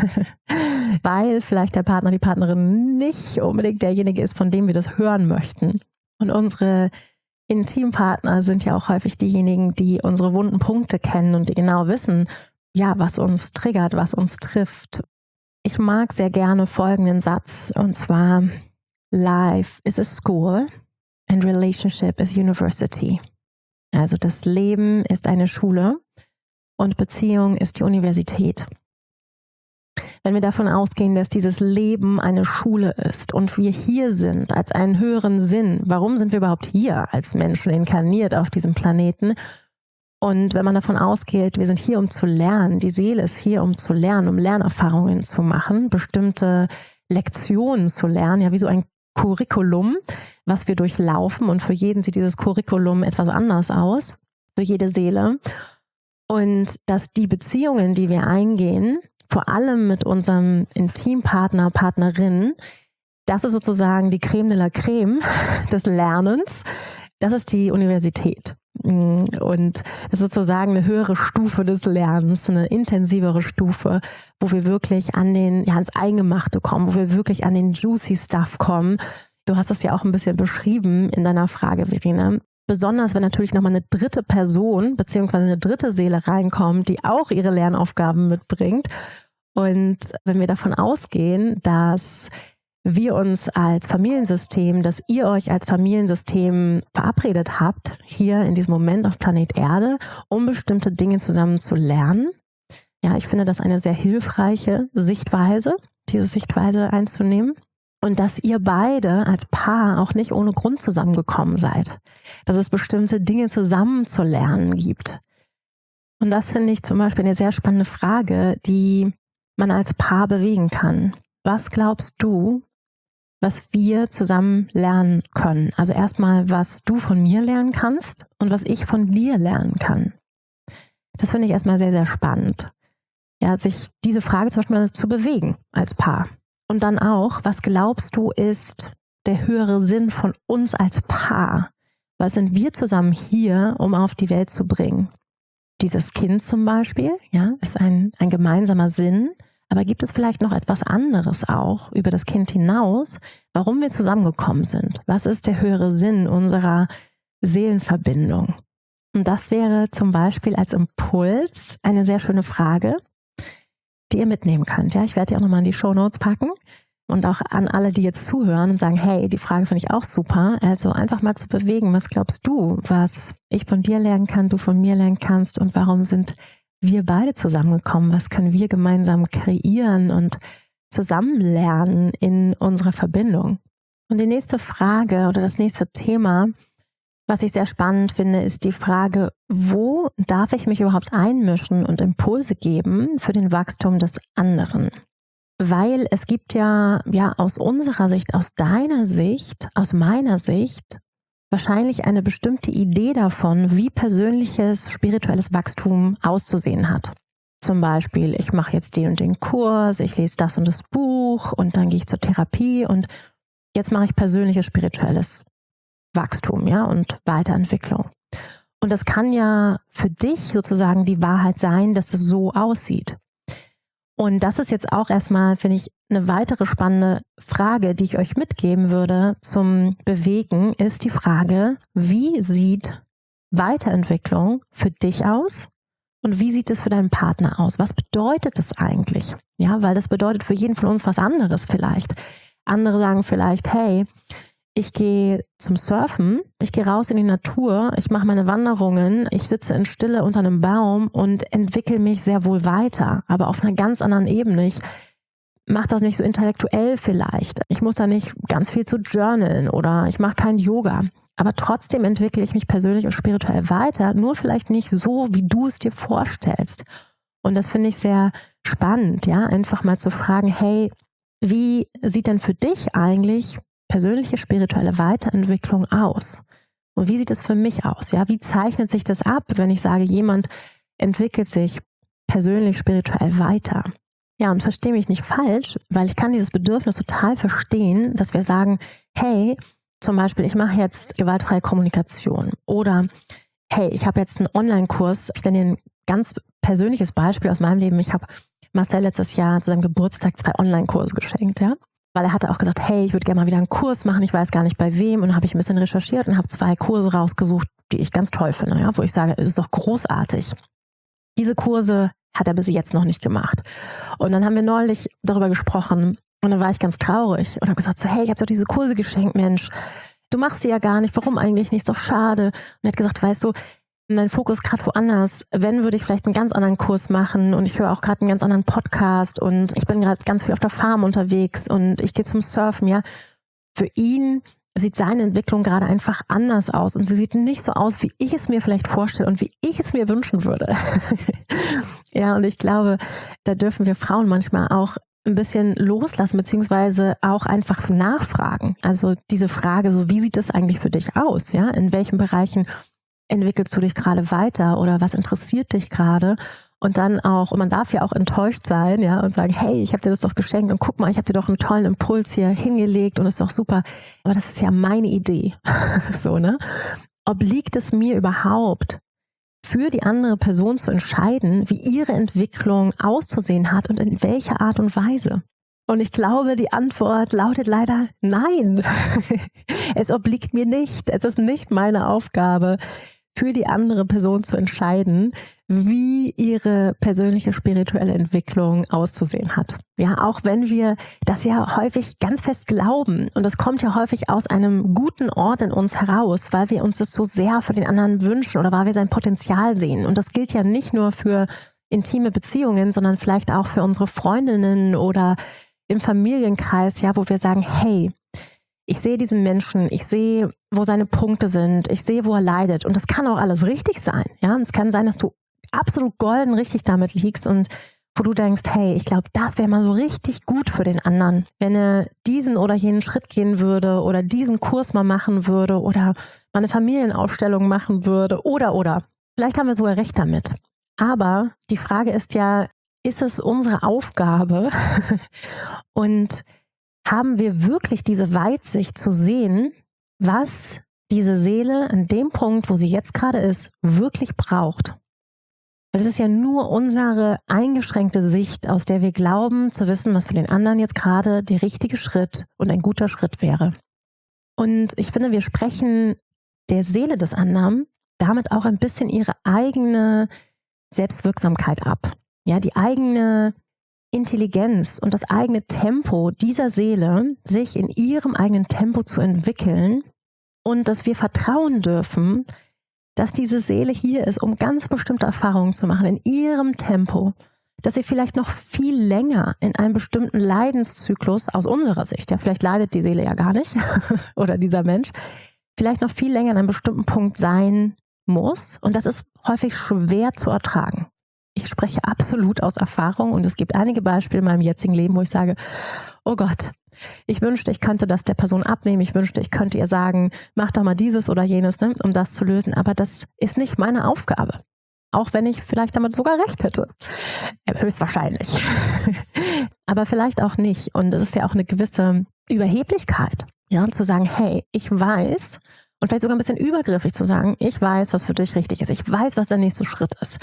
weil vielleicht der Partner, die Partnerin nicht unbedingt derjenige ist, von dem wir das hören möchten. Und unsere Intimpartner sind ja auch häufig diejenigen, die unsere wunden Punkte kennen und die genau wissen, ja, was uns triggert, was uns trifft. Ich mag sehr gerne folgenden Satz, und zwar: Life is a school and relationship is university. Also das Leben ist eine Schule und Beziehung ist die Universität. Wenn wir davon ausgehen, dass dieses Leben eine Schule ist und wir hier sind als einen höheren Sinn, warum sind wir überhaupt hier als Menschen inkarniert auf diesem Planeten? Und wenn man davon ausgeht, wir sind hier, um zu lernen, die Seele ist hier, um zu lernen, um Lernerfahrungen zu machen, bestimmte Lektionen zu lernen, ja, wie so ein Curriculum, was wir durchlaufen, und für jeden sieht dieses Curriculum etwas anders aus, für jede Seele. Und dass die Beziehungen, die wir eingehen, vor allem mit unserem Intimpartner, Partnerin, das ist sozusagen die Creme de la Creme des Lernens. Das ist die Universität. Und das ist sozusagen eine höhere Stufe des Lernens, eine intensivere Stufe, wo wir wirklich an den, ja, ans Eingemachte kommen, wo wir wirklich an den juicy Stuff kommen. Du hast das ja auch ein bisschen beschrieben in deiner Frage, Verena. Besonders, wenn natürlich nochmal eine dritte Person beziehungsweise eine dritte Seele reinkommt, die auch ihre Lernaufgaben mitbringt. Und wenn wir davon ausgehen, dass wir uns als Familiensystem, dass ihr euch als Familiensystem verabredet habt, hier in diesem Moment auf Planet Erde, um bestimmte Dinge zusammen zu lernen. Ja, ich finde das eine sehr hilfreiche Sichtweise, diese Sichtweise einzunehmen. Und dass ihr beide als Paar auch nicht ohne Grund zusammengekommen seid. Dass es bestimmte Dinge zusammen zu lernen gibt. Und das finde ich zum Beispiel eine sehr spannende Frage, die man als Paar bewegen kann. Was glaubst du, was wir zusammen lernen können? Also erstmal, was du von mir lernen kannst und was ich von dir lernen kann. Das finde ich erstmal sehr, sehr spannend. Ja, sich diese Frage zum Beispiel zu bewegen als Paar. Und dann auch, was glaubst du, ist der höhere Sinn von uns als Paar? Was sind wir zusammen hier, um auf die Welt zu bringen? Dieses Kind zum Beispiel, ja, ist ein, ein gemeinsamer Sinn. Aber gibt es vielleicht noch etwas anderes auch über das Kind hinaus, warum wir zusammengekommen sind? Was ist der höhere Sinn unserer Seelenverbindung? Und das wäre zum Beispiel als Impuls eine sehr schöne Frage, die ihr mitnehmen könnt. Ja, ich werde die auch nochmal in die Shownotes packen, und auch an alle, die jetzt zuhören und sagen, hey, die Frage finde ich auch super. Also einfach mal zu bewegen, was glaubst du, was ich von dir lernen kann, du von mir lernen kannst und warum sind wir beide zusammengekommen? Was können wir gemeinsam kreieren und zusammen lernen in unserer Verbindung? Und die nächste Frage oder das nächste Thema, was ich sehr spannend finde, ist die Frage, wo darf ich mich überhaupt einmischen und Impulse geben für den Wachstum des anderen? Weil es gibt ja, ja aus unserer Sicht, aus deiner Sicht, aus meiner Sicht, wahrscheinlich eine bestimmte Idee davon, wie persönliches, spirituelles Wachstum auszusehen hat. Zum Beispiel, ich mache jetzt den und den Kurs, ich lese das und das Buch und dann gehe ich zur Therapie und jetzt mache ich persönliches, spirituelles Wachstum, ja, und Weiterentwicklung. Und das kann ja für dich sozusagen die Wahrheit sein, dass es so aussieht. Und das ist jetzt auch erstmal, finde ich, eine weitere spannende Frage, die ich euch mitgeben würde zum Bewegen, ist die Frage, wie sieht Weiterentwicklung für dich aus und wie sieht es für deinen Partner aus? Was bedeutet das eigentlich? Ja, weil das bedeutet für jeden von uns was anderes vielleicht. Andere sagen vielleicht, hey, ich gehe zum Surfen, ich gehe raus in die Natur, ich mache meine Wanderungen, ich sitze in Stille unter einem Baum und entwickle mich sehr wohl weiter, aber auf einer ganz anderen Ebene. Ich mache das nicht so intellektuell vielleicht. Ich muss da nicht ganz viel zu journalen oder ich mache kein Yoga. Aber trotzdem entwickle ich mich persönlich und spirituell weiter, nur vielleicht nicht so, wie du es dir vorstellst. Und das finde ich sehr spannend, ja, einfach mal zu fragen, hey, wie sieht denn für dich eigentlich persönliche spirituelle Weiterentwicklung aus? Und wie sieht es für mich aus? Ja, wie zeichnet sich das ab, wenn ich sage, jemand entwickelt sich persönlich spirituell weiter? Ja, und verstehe mich nicht falsch, weil ich kann dieses Bedürfnis total verstehen, dass wir sagen, hey, zum Beispiel, ich mache jetzt gewaltfreie Kommunikation oder hey, ich habe jetzt einen Online-Kurs. Ich nenne dir ein ganz persönliches Beispiel aus meinem Leben. Ich habe Marcel letztes Jahr zu seinem Geburtstag zwei Online-Kurse geschenkt, ja. Weil er hatte auch gesagt, hey, ich würde gerne mal wieder einen Kurs machen, ich weiß gar nicht bei wem. Und dann habe ich ein bisschen recherchiert und habe zwei Kurse rausgesucht, die ich ganz toll finde, ja, wo ich sage, es ist doch großartig. Diese Kurse hat er bis jetzt noch nicht gemacht. Und dann haben wir neulich darüber gesprochen und dann war ich ganz traurig und habe gesagt, so, hey, ich habe doch diese Kurse geschenkt, Mensch, du machst sie ja gar nicht, warum eigentlich nicht, ist doch schade. Und er hat gesagt, weißt du, mein Fokus ist gerade woanders. Wenn, würde ich vielleicht einen ganz anderen Kurs machen und ich höre auch gerade einen ganz anderen Podcast und ich bin gerade ganz viel auf der Farm unterwegs und ich gehe zum Surfen, ja. Für ihn sieht seine Entwicklung gerade einfach anders aus und sie sieht nicht so aus, wie ich es mir vielleicht vorstelle und wie ich es mir wünschen würde. Ja, und ich glaube, da dürfen wir Frauen manchmal auch ein bisschen loslassen, beziehungsweise auch einfach nachfragen. Also diese Frage, so wie sieht das eigentlich für dich aus? Ja, in welchen Bereichen entwickelst du dich gerade weiter oder was interessiert dich gerade? Und dann auch, und man darf ja auch enttäuscht sein, ja, und sagen, hey, ich habe dir das doch geschenkt und guck mal, ich habe dir doch einen tollen Impuls hier hingelegt und ist doch super. Aber das ist ja meine Idee. So, ne? Obliegt es mir überhaupt, für die andere Person zu entscheiden, wie ihre Entwicklung auszusehen hat und in welcher Art und Weise? Und ich glaube, die Antwort lautet leider nein. Es obliegt mir nicht. Es ist nicht meine Aufgabe, für die andere Person zu entscheiden, wie ihre persönliche spirituelle Entwicklung auszusehen hat. Ja, auch wenn wir das ja häufig ganz fest glauben und das kommt ja häufig aus einem guten Ort in uns heraus, weil wir uns das so sehr für den anderen wünschen oder weil wir sein Potenzial sehen. Und das gilt ja nicht nur für intime Beziehungen, sondern vielleicht auch für unsere Freundinnen oder im Familienkreis, ja, wo wir sagen, hey, ich sehe diesen Menschen, ich sehe, wo seine Punkte sind, ich sehe, wo er leidet. Und das kann auch alles richtig sein. Ja? Und es kann sein, dass du absolut golden richtig damit liegst und wo du denkst, hey, ich glaube, das wäre mal so richtig gut für den anderen, wenn er diesen oder jenen Schritt gehen würde oder diesen Kurs mal machen würde oder mal eine Familienausstellung machen würde oder, oder. Vielleicht haben wir sogar recht damit. Aber die Frage ist ja, ist es unsere Aufgabe und haben wir wirklich diese Weitsicht zu sehen, was diese Seele an dem Punkt, wo sie jetzt gerade ist, wirklich braucht? Weil es ist ja nur unsere eingeschränkte Sicht, aus der wir glauben zu wissen, was für den anderen jetzt gerade der richtige Schritt und ein guter Schritt wäre. Und ich finde, wir sprechen der Seele des anderen damit auch ein bisschen ihre eigene Selbstwirksamkeit ab. Ja, die eigene Intelligenz und das eigene Tempo dieser Seele, sich in ihrem eigenen Tempo zu entwickeln und dass wir vertrauen dürfen, dass diese Seele hier ist, um ganz bestimmte Erfahrungen zu machen in ihrem Tempo, dass sie vielleicht noch viel länger in einem bestimmten Leidenszyklus aus unserer Sicht, ja, vielleicht leidet die Seele ja gar nicht oder dieser Mensch, vielleicht noch viel länger an einem bestimmten Punkt sein muss und das ist häufig schwer zu ertragen. Ich spreche absolut aus Erfahrung und es gibt einige Beispiele in meinem jetzigen Leben, wo ich sage, oh Gott, ich wünschte, ich könnte das der Person abnehmen, ich wünschte, ich könnte ihr sagen, mach doch mal dieses oder jenes, ne, um das zu lösen, aber das ist nicht meine Aufgabe. Auch wenn ich vielleicht damit sogar recht hätte. Höchstwahrscheinlich. Aber vielleicht auch nicht. Und es ist ja auch eine gewisse Überheblichkeit, ja, zu sagen, hey, ich weiß, und vielleicht sogar ein bisschen übergriffig zu sagen, ich weiß, was für dich richtig ist. Ich weiß, was der nächste Schritt ist.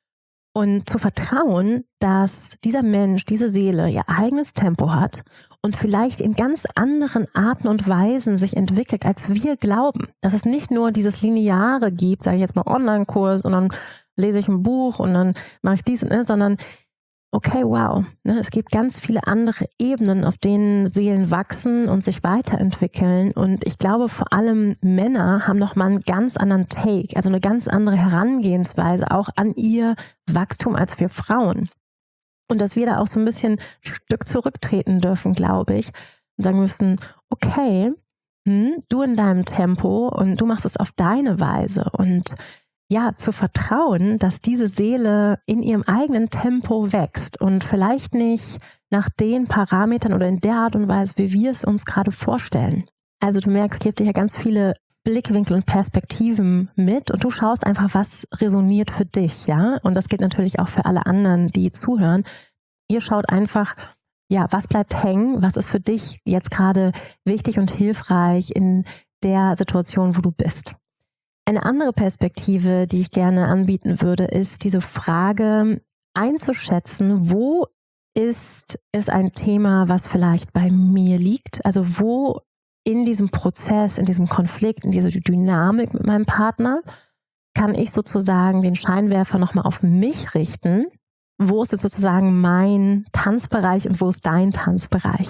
Und zu vertrauen, dass dieser Mensch, diese Seele ihr eigenes Tempo hat und vielleicht in ganz anderen Arten und Weisen sich entwickelt, als wir glauben. Dass es nicht nur dieses Lineare gibt, sage ich jetzt mal Online-Kurs und dann lese ich ein Buch und dann mache ich dies, ne, sondern okay, wow, ne, es gibt ganz viele andere Ebenen, auf denen Seelen wachsen und sich weiterentwickeln und ich glaube vor allem Männer haben nochmal einen ganz anderen Take, also eine ganz andere Herangehensweise auch an ihr Wachstum als wir Frauen und dass wir da auch so ein bisschen ein Stück zurücktreten dürfen, glaube ich, und sagen müssen, okay, hm, du in deinem Tempo und du machst es auf deine Weise und ja, zu vertrauen, dass diese Seele in ihrem eigenen Tempo wächst und vielleicht nicht nach den Parametern oder in der Art und Weise, wie wir es uns gerade vorstellen. Also du merkst, ich gebe dir ja ganz viele Blickwinkel und Perspektiven mit und du schaust einfach, was resoniert für dich, ja? Und das gilt natürlich auch für alle anderen, die zuhören. Ihr schaut einfach, ja, was bleibt hängen, was ist für dich jetzt gerade wichtig und hilfreich in der Situation, wo du bist. Eine andere Perspektive, die ich gerne anbieten würde, ist diese Frage einzuschätzen, wo ist, ist ein Thema, was vielleicht bei mir liegt? Also wo in diesem Prozess, in diesem Konflikt, in dieser Dynamik mit meinem Partner, kann ich sozusagen den Scheinwerfer nochmal auf mich richten? Wo ist jetzt sozusagen mein Tanzbereich und wo ist dein Tanzbereich?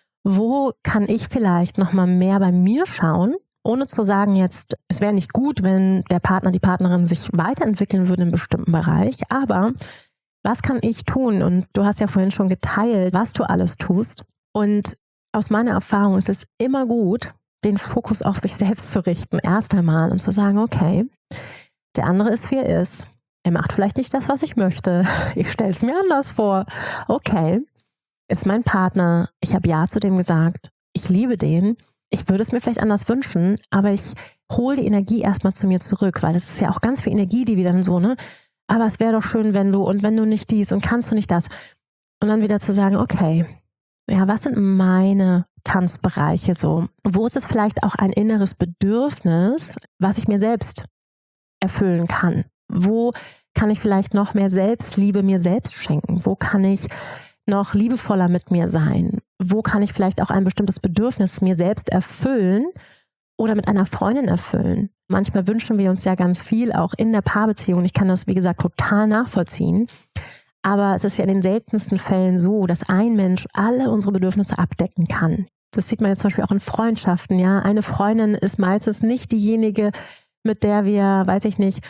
Wo kann ich vielleicht nochmal mehr bei mir schauen? Ohne zu sagen jetzt, es wäre nicht gut, wenn der Partner, die Partnerin sich weiterentwickeln würde in einem bestimmten Bereich, aber was kann ich tun? Und du hast ja vorhin schon geteilt, was du alles tust. Und aus meiner Erfahrung ist es immer gut, den Fokus auf sich selbst zu richten, erst einmal und zu sagen, okay, der andere ist, wie er ist. Er macht vielleicht nicht das, was ich möchte. Ich stelle es mir anders vor. Okay, ist mein Partner. Ich habe Ja zu dem gesagt. Ich liebe den. Ich würde es mir vielleicht anders wünschen, aber ich hole die Energie erstmal zu mir zurück, weil es ist ja auch ganz viel Energie, die wir dann so, ne? Aber es wäre doch schön, wenn du und wenn du nicht dies und kannst du nicht das. Und dann wieder zu sagen, okay, ja, was sind meine Tanzbereiche so? Wo ist es vielleicht auch ein inneres Bedürfnis, was ich mir selbst erfüllen kann? Wo kann ich vielleicht noch mehr Selbstliebe mir selbst schenken? Wo kann ich noch liebevoller mit mir sein? Wo kann ich vielleicht auch ein bestimmtes Bedürfnis mir selbst erfüllen oder mit einer Freundin erfüllen? Manchmal wünschen wir uns ja ganz viel, auch in der Paarbeziehung. Ich kann das, wie gesagt, total nachvollziehen. Aber es ist ja in den seltensten Fällen so, dass ein Mensch alle unsere Bedürfnisse abdecken kann. Das sieht man ja zum Beispiel auch in Freundschaften. Ja, eine Freundin ist meistens nicht diejenige, mit der wir, weiß ich nicht,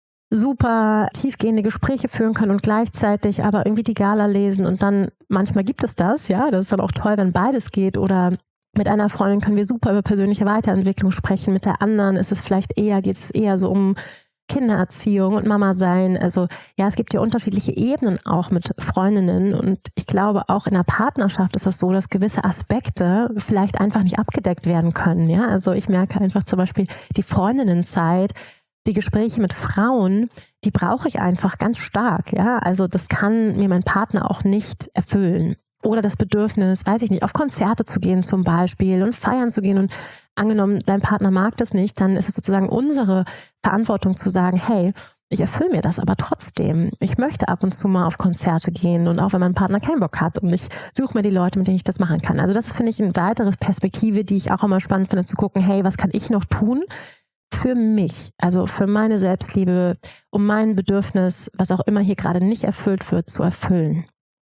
super tiefgehende Gespräche führen können und gleichzeitig aber irgendwie die Gala lesen und dann, manchmal gibt es das, ja, das ist dann auch toll, wenn beides geht oder mit einer Freundin können wir super über persönliche Weiterentwicklung sprechen, mit der anderen ist es vielleicht eher, geht es eher so um Kindererziehung und Mama sein, also ja, es gibt ja unterschiedliche Ebenen auch mit Freundinnen und ich glaube auch in der Partnerschaft ist das so, dass gewisse Aspekte vielleicht einfach nicht abgedeckt werden können, ja, also ich merke einfach zum Beispiel die Freundinnenzeit, die Gespräche mit Frauen, die brauche ich einfach ganz stark, ja, also das kann mir mein Partner auch nicht erfüllen. Oder das Bedürfnis, weiß ich nicht, auf Konzerte zu gehen zum Beispiel und feiern zu gehen und angenommen, dein Partner mag das nicht, dann ist es sozusagen unsere Verantwortung zu sagen, hey, ich erfülle mir das aber trotzdem. Ich möchte ab und zu mal auf Konzerte gehen und auch wenn mein Partner keinen Bock hat und ich suche mir die Leute, mit denen ich das machen kann. Also das ist, finde ich, eine weitere Perspektive, die ich auch immer spannend finde, zu gucken, hey, was kann ich noch tun für mich, also für meine Selbstliebe, um mein Bedürfnis, was auch immer hier gerade nicht erfüllt wird, zu erfüllen.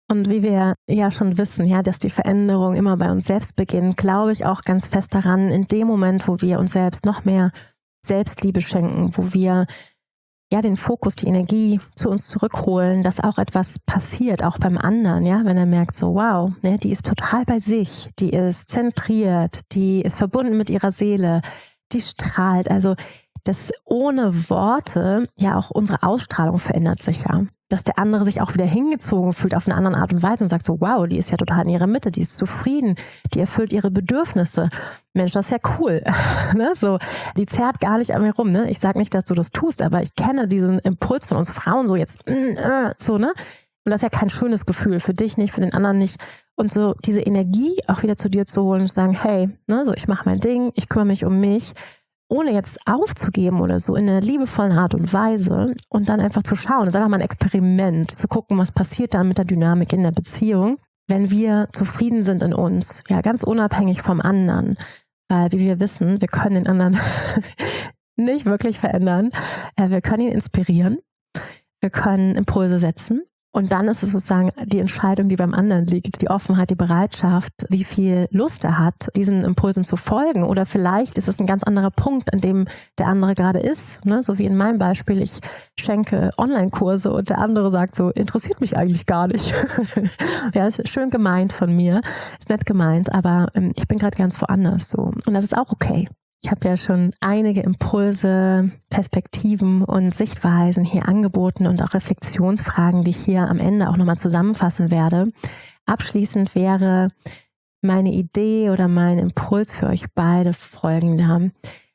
Und wie wir ja schon wissen, ja, dass die Veränderung immer bei uns selbst beginnt, glaube ich auch ganz fest daran, in dem Moment, wo wir uns selbst noch mehr Selbstliebe schenken, wo wir ja den Fokus, die Energie zu uns zurückholen, dass auch etwas passiert, auch beim anderen, ja, wenn er merkt so, wow, ne, die ist total bei sich, die ist zentriert, die ist verbunden mit ihrer Seele, die strahlt, also dass ohne Worte ja auch unsere Ausstrahlung verändert sich ja. Dass der andere sich auch wieder hingezogen fühlt auf eine andere Art und Weise und sagt so, wow, die ist ja total in ihrer Mitte, die ist zufrieden, die erfüllt ihre Bedürfnisse. Mensch, das ist ja cool. ne? so, die zerrt gar nicht an mir rum. Ne? Ich sage nicht, dass du das tust, aber ich kenne diesen Impuls von uns Frauen so jetzt, mm, äh, so, ne? Und das ist ja kein schönes Gefühl, für dich nicht, für den anderen nicht. Und so diese Energie auch wieder zu dir zu holen und zu sagen, hey, ne, so ich mache mein Ding, ich kümmere mich um mich, ohne jetzt aufzugeben oder so, in einer liebevollen Art und Weise und dann einfach zu schauen, das ist einfach mal ein Experiment, zu gucken, was passiert dann mit der Dynamik in der Beziehung, wenn wir zufrieden sind in uns, ja, ganz unabhängig vom anderen, weil wie wir wissen, wir können den anderen nicht wirklich verändern, wir können ihn inspirieren, wir können Impulse setzen. Und dann ist es sozusagen die Entscheidung, die beim anderen liegt, die Offenheit, die Bereitschaft, wie viel Lust er hat, diesen Impulsen zu folgen. Oder vielleicht ist es ein ganz anderer Punkt, an dem der andere gerade ist. Ne? So wie in meinem Beispiel, ich schenke Online-Kurse und der andere sagt so, interessiert mich eigentlich gar nicht. ja, ist schön gemeint von mir, ist nett gemeint, aber ähm, ich bin gerade ganz woanders so. Und das ist auch okay. Ich habe ja schon einige Impulse, Perspektiven und Sichtweisen hier angeboten und auch Reflexionsfragen, die ich hier am Ende auch nochmal zusammenfassen werde. Abschließend wäre meine Idee oder mein Impuls für euch beide folgender.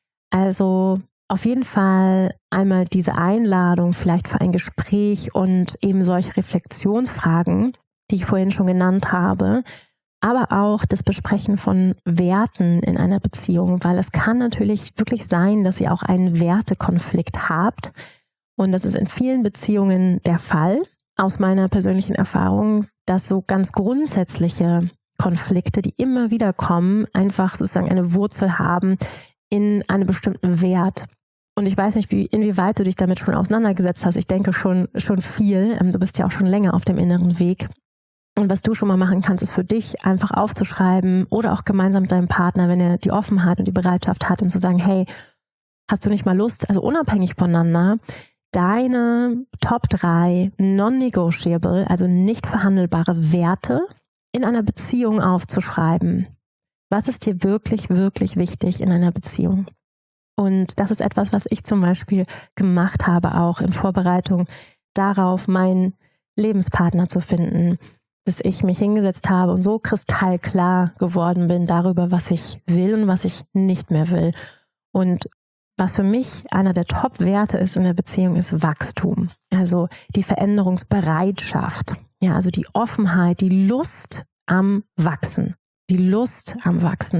Also auf jeden Fall einmal diese Einladung vielleicht für ein Gespräch und eben solche Reflexionsfragen, die ich vorhin schon genannt habe, aber auch das Besprechen von Werten in einer Beziehung, weil es kann natürlich wirklich sein, dass ihr auch einen Wertekonflikt habt und das ist in vielen Beziehungen der Fall, aus meiner persönlichen Erfahrung, dass so ganz grundsätzliche Konflikte, die immer wieder kommen, einfach sozusagen eine Wurzel haben in einem bestimmten Wert. Und ich weiß nicht, wie, inwieweit du dich damit schon auseinandergesetzt hast. Ich denke schon, schon viel. Du bist ja auch schon länger auf dem inneren Weg. Und was du schon mal machen kannst, ist für dich einfach aufzuschreiben oder auch gemeinsam mit deinem Partner, wenn er die Offenheit und die Bereitschaft hat und zu sagen, hey, hast du nicht mal Lust, also unabhängig voneinander, deine Top drei non-negotiable, also nicht verhandelbare Werte in einer Beziehung aufzuschreiben. Was ist dir wirklich, wirklich wichtig in einer Beziehung? Und das ist etwas, was ich zum Beispiel gemacht habe, auch in Vorbereitung darauf, meinen Lebenspartner zu finden, dass ich mich hingesetzt habe und so kristallklar geworden bin darüber, was ich will und was ich nicht mehr will. Und was für mich einer der Top-Werte ist in der Beziehung, ist Wachstum. Also die Veränderungsbereitschaft. Ja, also die Offenheit, die Lust am Wachsen. Die Lust am Wachsen.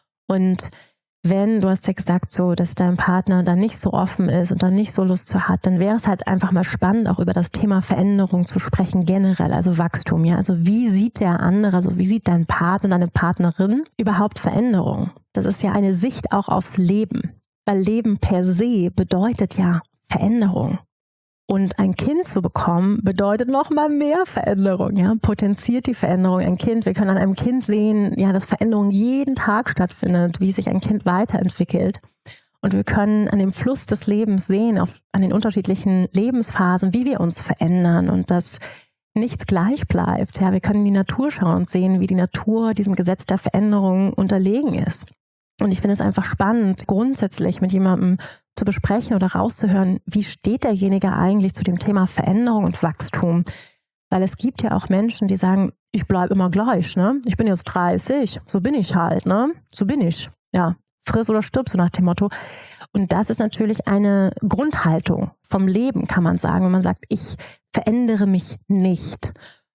Und wenn, du hast ja gesagt, so, dass dein Partner da nicht so offen ist und da nicht so Lust zu hat, dann wäre es halt einfach mal spannend, auch über das Thema Veränderung zu sprechen, generell, also Wachstum, ja. Also wie sieht der andere, also wie sieht dein Partner, deine Partnerin überhaupt Veränderung? Das ist ja eine Sicht auch aufs Leben, weil Leben per se bedeutet ja Veränderung. Und ein Kind zu bekommen, bedeutet noch mal mehr Veränderung, ja, potenziert die Veränderung. Ein Kind, wir können an einem Kind sehen, ja, dass Veränderung jeden Tag stattfindet, wie sich ein Kind weiterentwickelt. Und wir können an dem Fluss des Lebens sehen, auf, an den unterschiedlichen Lebensphasen, wie wir uns verändern und dass nichts gleich bleibt. Ja, wir können in die Natur schauen und sehen, wie die Natur diesem Gesetz der Veränderung unterlegen ist. Und ich finde es einfach spannend, grundsätzlich mit jemandem zu besprechen oder rauszuhören, wie steht derjenige eigentlich zu dem Thema Veränderung und Wachstum. Weil es gibt ja auch Menschen, die sagen, ich bleibe immer gleich, ne? Ich bin jetzt dreißig, so bin ich halt, ne? So bin ich. Ja, friss oder stirb, so nach dem Motto. Und das ist natürlich eine Grundhaltung vom Leben, kann man sagen, wenn man sagt, ich verändere mich nicht.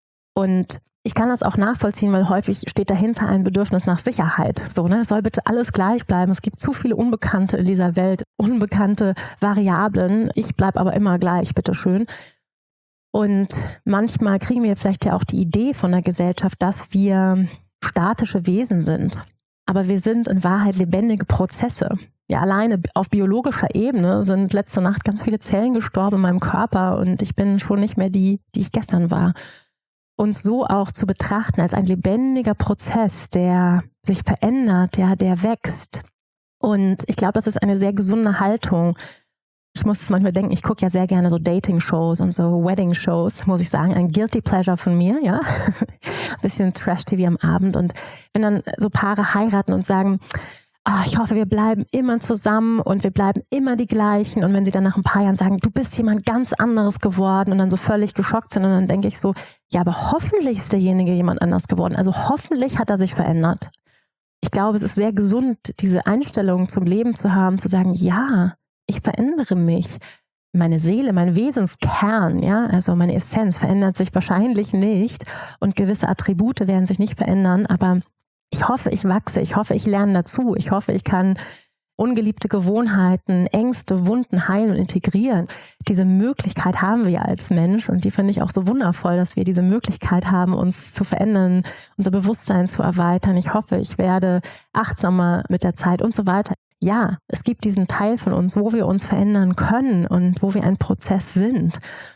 Und ich kann das auch nachvollziehen, weil häufig steht dahinter ein Bedürfnis nach Sicherheit. So, ne? Es soll bitte alles gleich bleiben. Es gibt zu viele Unbekannte in dieser Welt, unbekannte Variablen. Ich bleibe aber immer gleich, bitteschön. Und manchmal kriegen wir vielleicht ja auch die Idee von der Gesellschaft, dass wir statische Wesen sind. Aber wir sind in Wahrheit lebendige Prozesse. Ja, alleine auf biologischer Ebene sind letzte Nacht ganz viele Zellen gestorben in meinem Körper und ich bin schon nicht mehr die, die ich gestern war. uns so auch zu betrachten als ein lebendiger Prozess, der sich verändert, ja, der wächst. Und ich glaube, das ist eine sehr gesunde Haltung. Ich muss manchmal denken, ich gucke ja sehr gerne so Dating-Shows und so Wedding-Shows, muss ich sagen. Ein Guilty Pleasure von mir, ja. Ein bisschen Trash-T V am Abend. Und wenn dann so Paare heiraten und sagen, oh, ich hoffe, wir bleiben immer zusammen und wir bleiben immer die gleichen. Und wenn sie dann nach ein paar Jahren sagen, du bist jemand ganz anderes geworden und dann so völlig geschockt sind, und dann denke ich so, ja, aber hoffentlich ist derjenige jemand anders geworden. Also hoffentlich hat er sich verändert. Ich glaube, es ist sehr gesund, diese Einstellung zum Leben zu haben, zu sagen, ja, ich verändere mich. Meine Seele, mein Wesenskern, ja, also meine Essenz verändert sich wahrscheinlich nicht und gewisse Attribute werden sich nicht verändern, aber ich hoffe, ich wachse, ich hoffe, ich lerne dazu, ich hoffe, ich kann ungeliebte Gewohnheiten, Ängste, Wunden heilen und integrieren. Diese Möglichkeit haben wir ja als Mensch und die finde ich auch so wundervoll, dass wir diese Möglichkeit haben, uns zu verändern, unser Bewusstsein zu erweitern. Ich hoffe, ich werde achtsamer mit der Zeit und so weiter. Ja, es gibt diesen Teil von uns, wo wir uns verändern können und wo wir ein Prozess sind.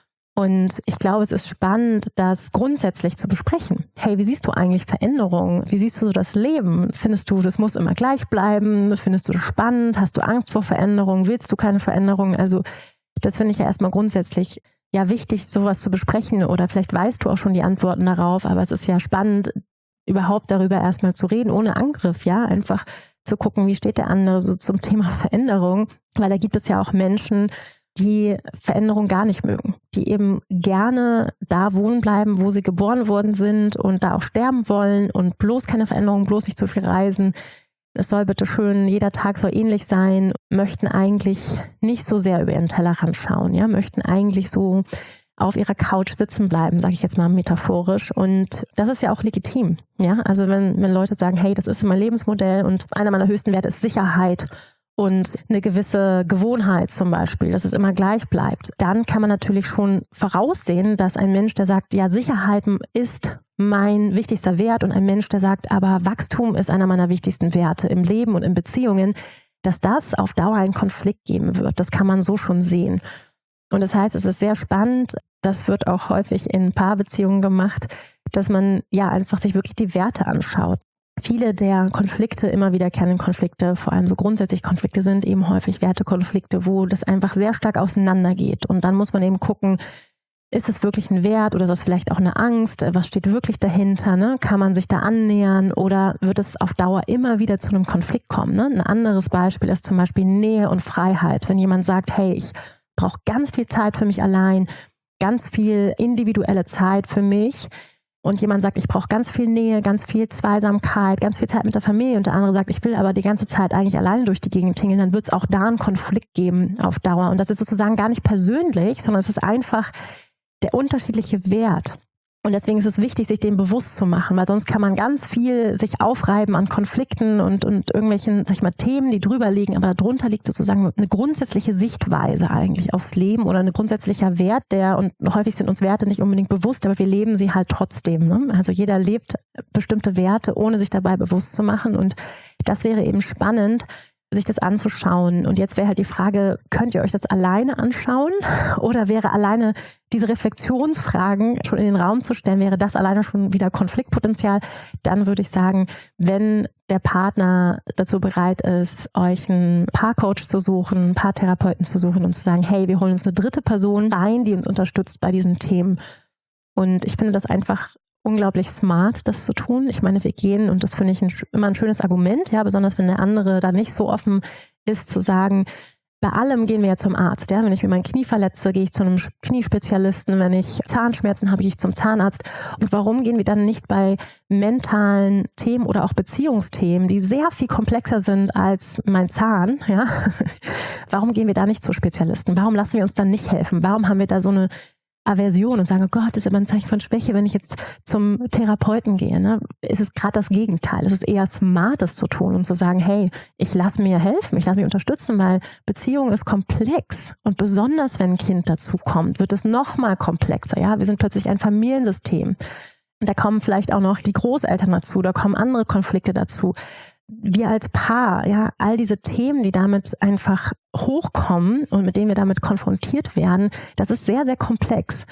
Und ich glaube, es ist spannend, das grundsätzlich zu besprechen. Hey, wie siehst du eigentlich Veränderungen? Wie siehst du so das Leben? Findest du, das muss immer gleich bleiben? Findest du das spannend? Hast du Angst vor Veränderungen? Willst du keine Veränderungen? Also das finde ich ja erstmal grundsätzlich ja wichtig, sowas zu besprechen. Oder vielleicht weißt du auch schon die Antworten darauf, aber es ist ja spannend, überhaupt darüber erstmal zu reden, ohne Angriff, ja, einfach zu gucken, wie steht der andere so zum Thema Veränderung, weil da gibt es ja auch Menschen, die Veränderung gar nicht mögen, die eben gerne da wohnen bleiben, wo sie geboren worden sind und da auch sterben wollen und bloß keine Veränderung, bloß nicht zu viel reisen. Es soll bitte schön, jeder Tag soll ähnlich sein, möchten eigentlich nicht so sehr über ihren Tellerrand schauen, ja, möchten eigentlich so auf ihrer Couch sitzen bleiben, sage ich jetzt mal metaphorisch. Und das ist ja auch legitim. Ja, also wenn, wenn Leute sagen, hey, das ist mein Lebensmodell und einer meiner höchsten Werte ist Sicherheit und eine gewisse Gewohnheit zum Beispiel, dass es immer gleich bleibt, dann kann man natürlich schon voraussehen, dass ein Mensch, der sagt, ja, Sicherheit ist mein wichtigster Wert und ein Mensch, der sagt, aber Wachstum ist einer meiner wichtigsten Werte im Leben und in Beziehungen, dass das auf Dauer einen Konflikt geben wird. Das kann man so schon sehen. Und das heißt, es ist sehr spannend, das wird auch häufig in Paarbeziehungen gemacht, dass man ja einfach sich wirklich die Werte anschaut. Viele der Konflikte, immer wiederkehrenden Konflikte, vor allem so grundsätzlich Konflikte, sind eben häufig Wertekonflikte, wo das einfach sehr stark auseinandergeht. Und dann muss man eben gucken, ist es wirklich ein Wert oder ist es vielleicht auch eine Angst? Was steht wirklich dahinter? Ne? Kann man sich da annähern oder wird es auf Dauer immer wieder zu einem Konflikt kommen? Ne? Ein anderes Beispiel ist zum Beispiel Nähe und Freiheit. Wenn jemand sagt, hey, ich brauche ganz viel Zeit für mich allein, ganz viel individuelle Zeit für mich. Und jemand sagt, ich brauche ganz viel Nähe, ganz viel Zweisamkeit, ganz viel Zeit mit der Familie. Und der andere sagt, ich will aber die ganze Zeit eigentlich alleine durch die Gegend tingeln. Dann wird es auch da einen Konflikt geben auf Dauer. Und das ist sozusagen gar nicht persönlich, sondern es ist einfach der unterschiedliche Wert. Und deswegen ist es wichtig, sich dem bewusst zu machen, weil sonst kann man ganz viel sich aufreiben an Konflikten und, und irgendwelchen, sag ich mal, Themen, die drüber liegen, aber darunter liegt sozusagen eine grundsätzliche Sichtweise eigentlich aufs Leben oder ein grundsätzlicher Wert, der, und häufig sind uns Werte nicht unbedingt bewusst, aber wir leben sie halt trotzdem. Ne? Also jeder lebt bestimmte Werte, ohne sich dabei bewusst zu machen, und das wäre eben spannend, sich das anzuschauen. Und jetzt wäre halt die Frage, könnt ihr euch das alleine anschauen oder wäre alleine diese Reflexionsfragen schon in den Raum zu stellen, wäre das alleine schon wieder Konfliktpotenzial? Dann würde ich sagen, wenn der Partner dazu bereit ist, euch einen Paarcoach zu suchen, einen Paartherapeuten zu suchen und zu sagen, hey, wir holen uns eine dritte Person rein, die uns unterstützt bei diesen Themen. Und ich finde das einfach unglaublich smart, das zu tun. Ich meine, wir gehen, und das finde ich ein, immer ein schönes Argument, ja, besonders wenn der andere da nicht so offen ist, zu sagen, bei allem gehen wir ja zum Arzt. Ja? Wenn ich mir mein Knie verletze, gehe ich zu einem Kniespezialisten. Wenn ich Zahnschmerzen habe, gehe ich zum Zahnarzt. Und warum gehen wir dann nicht bei mentalen Themen oder auch Beziehungsthemen, die sehr viel komplexer sind als mein Zahn? Ja? Warum gehen wir da nicht zu Spezialisten? Warum lassen wir uns dann nicht helfen? Warum haben wir da so eine Aversion und sagen, oh Gott, das ist aber ein Zeichen von Schwäche, wenn ich jetzt zum Therapeuten gehe. Ne? Es ist gerade das Gegenteil. Es ist eher smart, das zu tun und zu sagen, hey, ich lasse mir helfen, ich lasse mich unterstützen, weil Beziehung ist komplex. Und besonders, wenn ein Kind dazu kommt, wird es noch mal komplexer. Ja? Wir sind plötzlich ein Familiensystem. Und da kommen vielleicht auch noch die Großeltern dazu, da kommen andere Konflikte dazu. Wir als Paar, ja, all diese Themen, die damit einfach hochkommen und mit denen wir damit konfrontiert werden, das ist sehr, sehr komplex.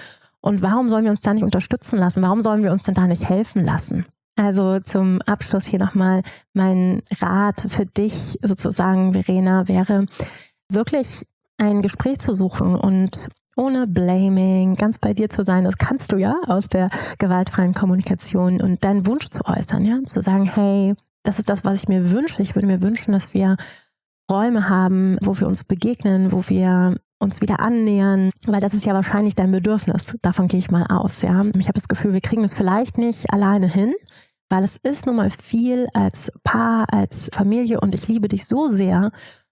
Und warum sollen wir uns da nicht unterstützen lassen? Warum sollen wir uns denn da nicht helfen lassen? Also zum Abschluss hier nochmal mein Rat für dich sozusagen, Verena, wäre wirklich ein Gespräch zu suchen und ohne Blaming ganz bei dir zu sein. Das kannst du ja aus der gewaltfreien Kommunikation und deinen Wunsch zu äußern, ja, zu sagen, hey, das ist das, was ich mir wünsche. Ich würde mir wünschen, dass wir Räume haben, wo wir uns begegnen, wo wir uns wieder annähern, weil das ist ja wahrscheinlich dein Bedürfnis. Davon gehe ich mal aus. Ja, ich habe das Gefühl, wir kriegen es vielleicht nicht alleine hin, weil es ist nun mal viel als Paar, als Familie und ich liebe dich so sehr.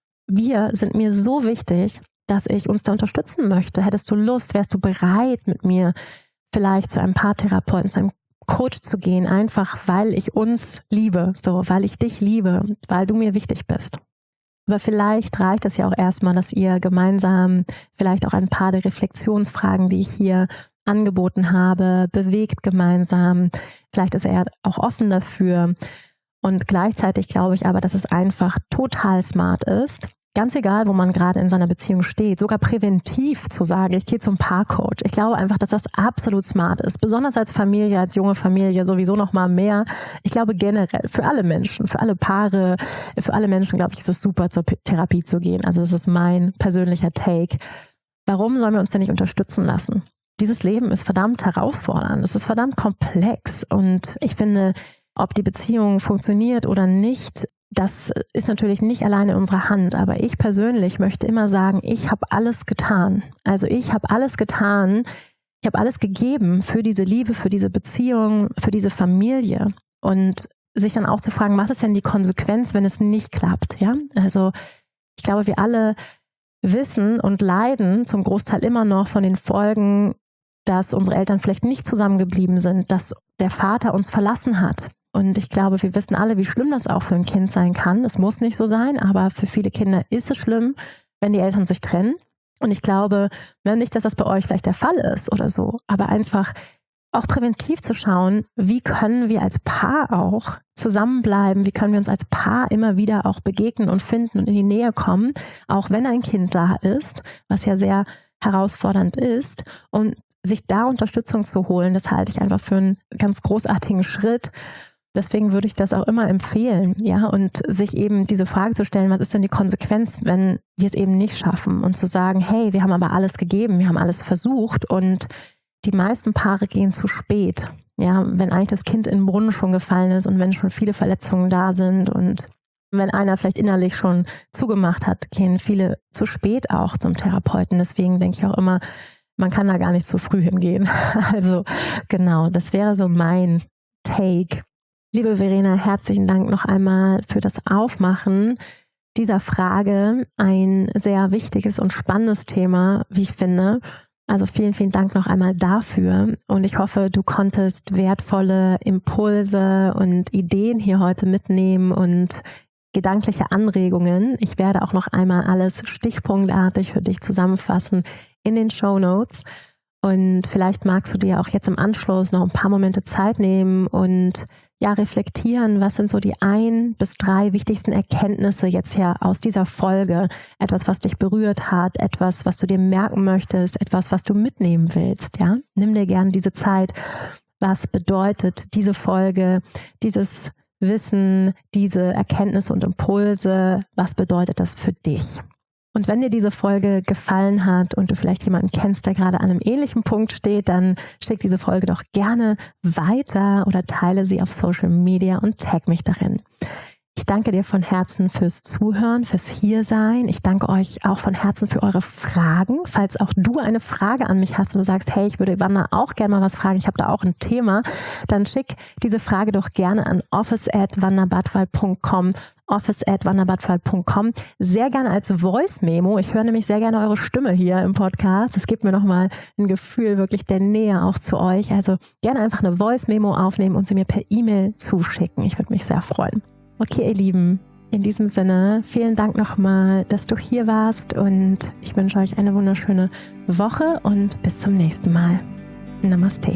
Wir sind mir so wichtig, dass ich uns da unterstützen möchte. Hättest du Lust, wärst du bereit, mit mir vielleicht zu einem Paartherapeuten, zu einem Coach zu gehen, einfach weil ich uns liebe, so, weil ich dich liebe, weil du mir wichtig bist. Aber vielleicht reicht es ja auch erstmal, dass ihr gemeinsam vielleicht auch ein paar der Reflexionsfragen, die ich hier angeboten habe, bewegt gemeinsam. Vielleicht ist er auch offen dafür. Und gleichzeitig glaube ich aber, dass es einfach total smart ist, ganz egal, wo man gerade in seiner Beziehung steht, sogar präventiv zu sagen, ich gehe zum Paarcoach. Ich glaube einfach, dass das absolut smart ist. Besonders als Familie, als junge Familie sowieso noch mal mehr. Ich glaube generell, für alle Menschen, für alle Paare, für alle Menschen, glaube ich, ist es super, zur Therapie zu gehen. Also das ist mein persönlicher Take. Warum sollen wir uns denn nicht unterstützen lassen? Dieses Leben ist verdammt herausfordernd. Es ist verdammt komplex. Und ich finde, ob die Beziehung funktioniert oder nicht, das ist natürlich nicht alleine in unserer Hand, aber ich persönlich möchte immer sagen, ich habe alles getan. Also ich habe alles getan, ich habe alles gegeben für diese Liebe, für diese Beziehung, für diese Familie. Und sich dann auch zu fragen, was ist denn die Konsequenz, wenn es nicht klappt? Ja? Also ich glaube, wir alle wissen und leiden zum Großteil immer noch von den Folgen, dass unsere Eltern vielleicht nicht zusammengeblieben sind, dass der Vater uns verlassen hat. Und ich glaube, wir wissen alle, wie schlimm das auch für ein Kind sein kann. Es muss nicht so sein, aber für viele Kinder ist es schlimm, wenn die Eltern sich trennen. Und ich glaube, nicht, dass das bei euch vielleicht der Fall ist oder so, aber einfach auch präventiv zu schauen, wie können wir als Paar auch zusammenbleiben, wie können wir uns als Paar immer wieder auch begegnen und finden und in die Nähe kommen, auch wenn ein Kind da ist, was ja sehr herausfordernd ist. Und sich da Unterstützung zu holen, das halte ich einfach für einen ganz großartigen Schritt. Deswegen würde ich das auch immer empfehlen, ja, und sich eben diese Frage zu stellen, was ist denn die Konsequenz, wenn wir es eben nicht schaffen und zu sagen, hey, wir haben aber alles gegeben, wir haben alles versucht und die meisten Paare gehen zu spät, ja, wenn eigentlich das Kind in den Brunnen schon gefallen ist und wenn schon viele Verletzungen da sind und wenn einer vielleicht innerlich schon zugemacht hat, gehen viele zu spät auch zum Therapeuten. Deswegen denke ich auch immer, man kann da gar nicht zu früh hingehen. Also genau, das wäre so mein Take. Liebe Verena, herzlichen Dank noch einmal für das Aufmachen dieser Frage. Ein sehr wichtiges und spannendes Thema, wie ich finde. Also vielen, vielen Dank noch einmal dafür. Und ich hoffe, du konntest wertvolle Impulse und Ideen hier heute mitnehmen und gedankliche Anregungen. Ich werde auch noch einmal alles stichpunktartig für dich zusammenfassen in den Shownotes. Und vielleicht magst du dir auch jetzt im Anschluss noch ein paar Momente Zeit nehmen und ja, reflektieren, was sind so die ein bis drei wichtigsten Erkenntnisse jetzt hier aus dieser Folge. Etwas, was dich berührt hat, etwas, was du dir merken möchtest, etwas, was du mitnehmen willst. Ja? Nimm dir gerne diese Zeit. Was bedeutet diese Folge, dieses Wissen, diese Erkenntnisse und Impulse? Was bedeutet das für dich? Und wenn dir diese Folge gefallen hat und du vielleicht jemanden kennst, der gerade an einem ähnlichen Punkt steht, dann schick diese Folge doch gerne weiter oder teile sie auf Social Media und tag mich darin. Ich danke dir von Herzen fürs Zuhören, fürs Hiersein. Ich danke euch auch von Herzen für eure Fragen. Falls auch du eine Frage an mich hast und du sagst, hey, ich würde Wanda auch gerne mal was fragen, ich habe da auch ein Thema, dann schick diese Frage doch gerne an office at wandabadwal punkt com. office at wandabadwal punkt com. Sehr gerne als Voice-Memo. Ich höre nämlich sehr gerne eure Stimme hier im Podcast. Das gibt mir nochmal ein Gefühl wirklich der Nähe auch zu euch. Also gerne einfach eine Voice-Memo aufnehmen und sie mir per E-Mail zuschicken. Ich würde mich sehr freuen. Okay, ihr Lieben, in diesem Sinne, vielen Dank nochmal, dass du hier warst und ich wünsche euch eine wunderschöne Woche und bis zum nächsten Mal. Namaste.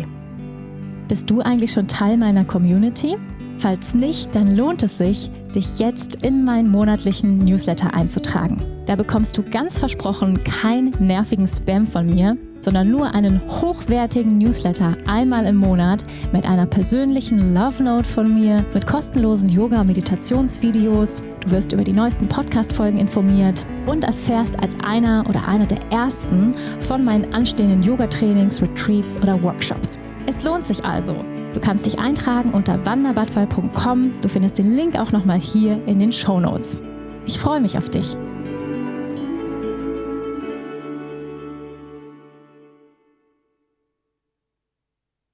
Bist du eigentlich schon Teil meiner Community? Falls nicht, dann lohnt es sich, dich jetzt in meinen monatlichen Newsletter einzutragen. Da bekommst du ganz versprochen keinen nervigen Spam von mir, sondern nur einen hochwertigen Newsletter einmal im Monat mit einer persönlichen Love Note von mir, mit kostenlosen Yoga- und Meditationsvideos. Du wirst über die neuesten Podcast-Folgen informiert und erfährst als einer oder einer der ersten von meinen anstehenden Yoga-Trainings, Retreats oder Workshops. Es lohnt sich also. Du kannst dich eintragen unter wanda badwal punkt com. Du findest den Link auch nochmal hier in den Shownotes. Ich freue mich auf dich.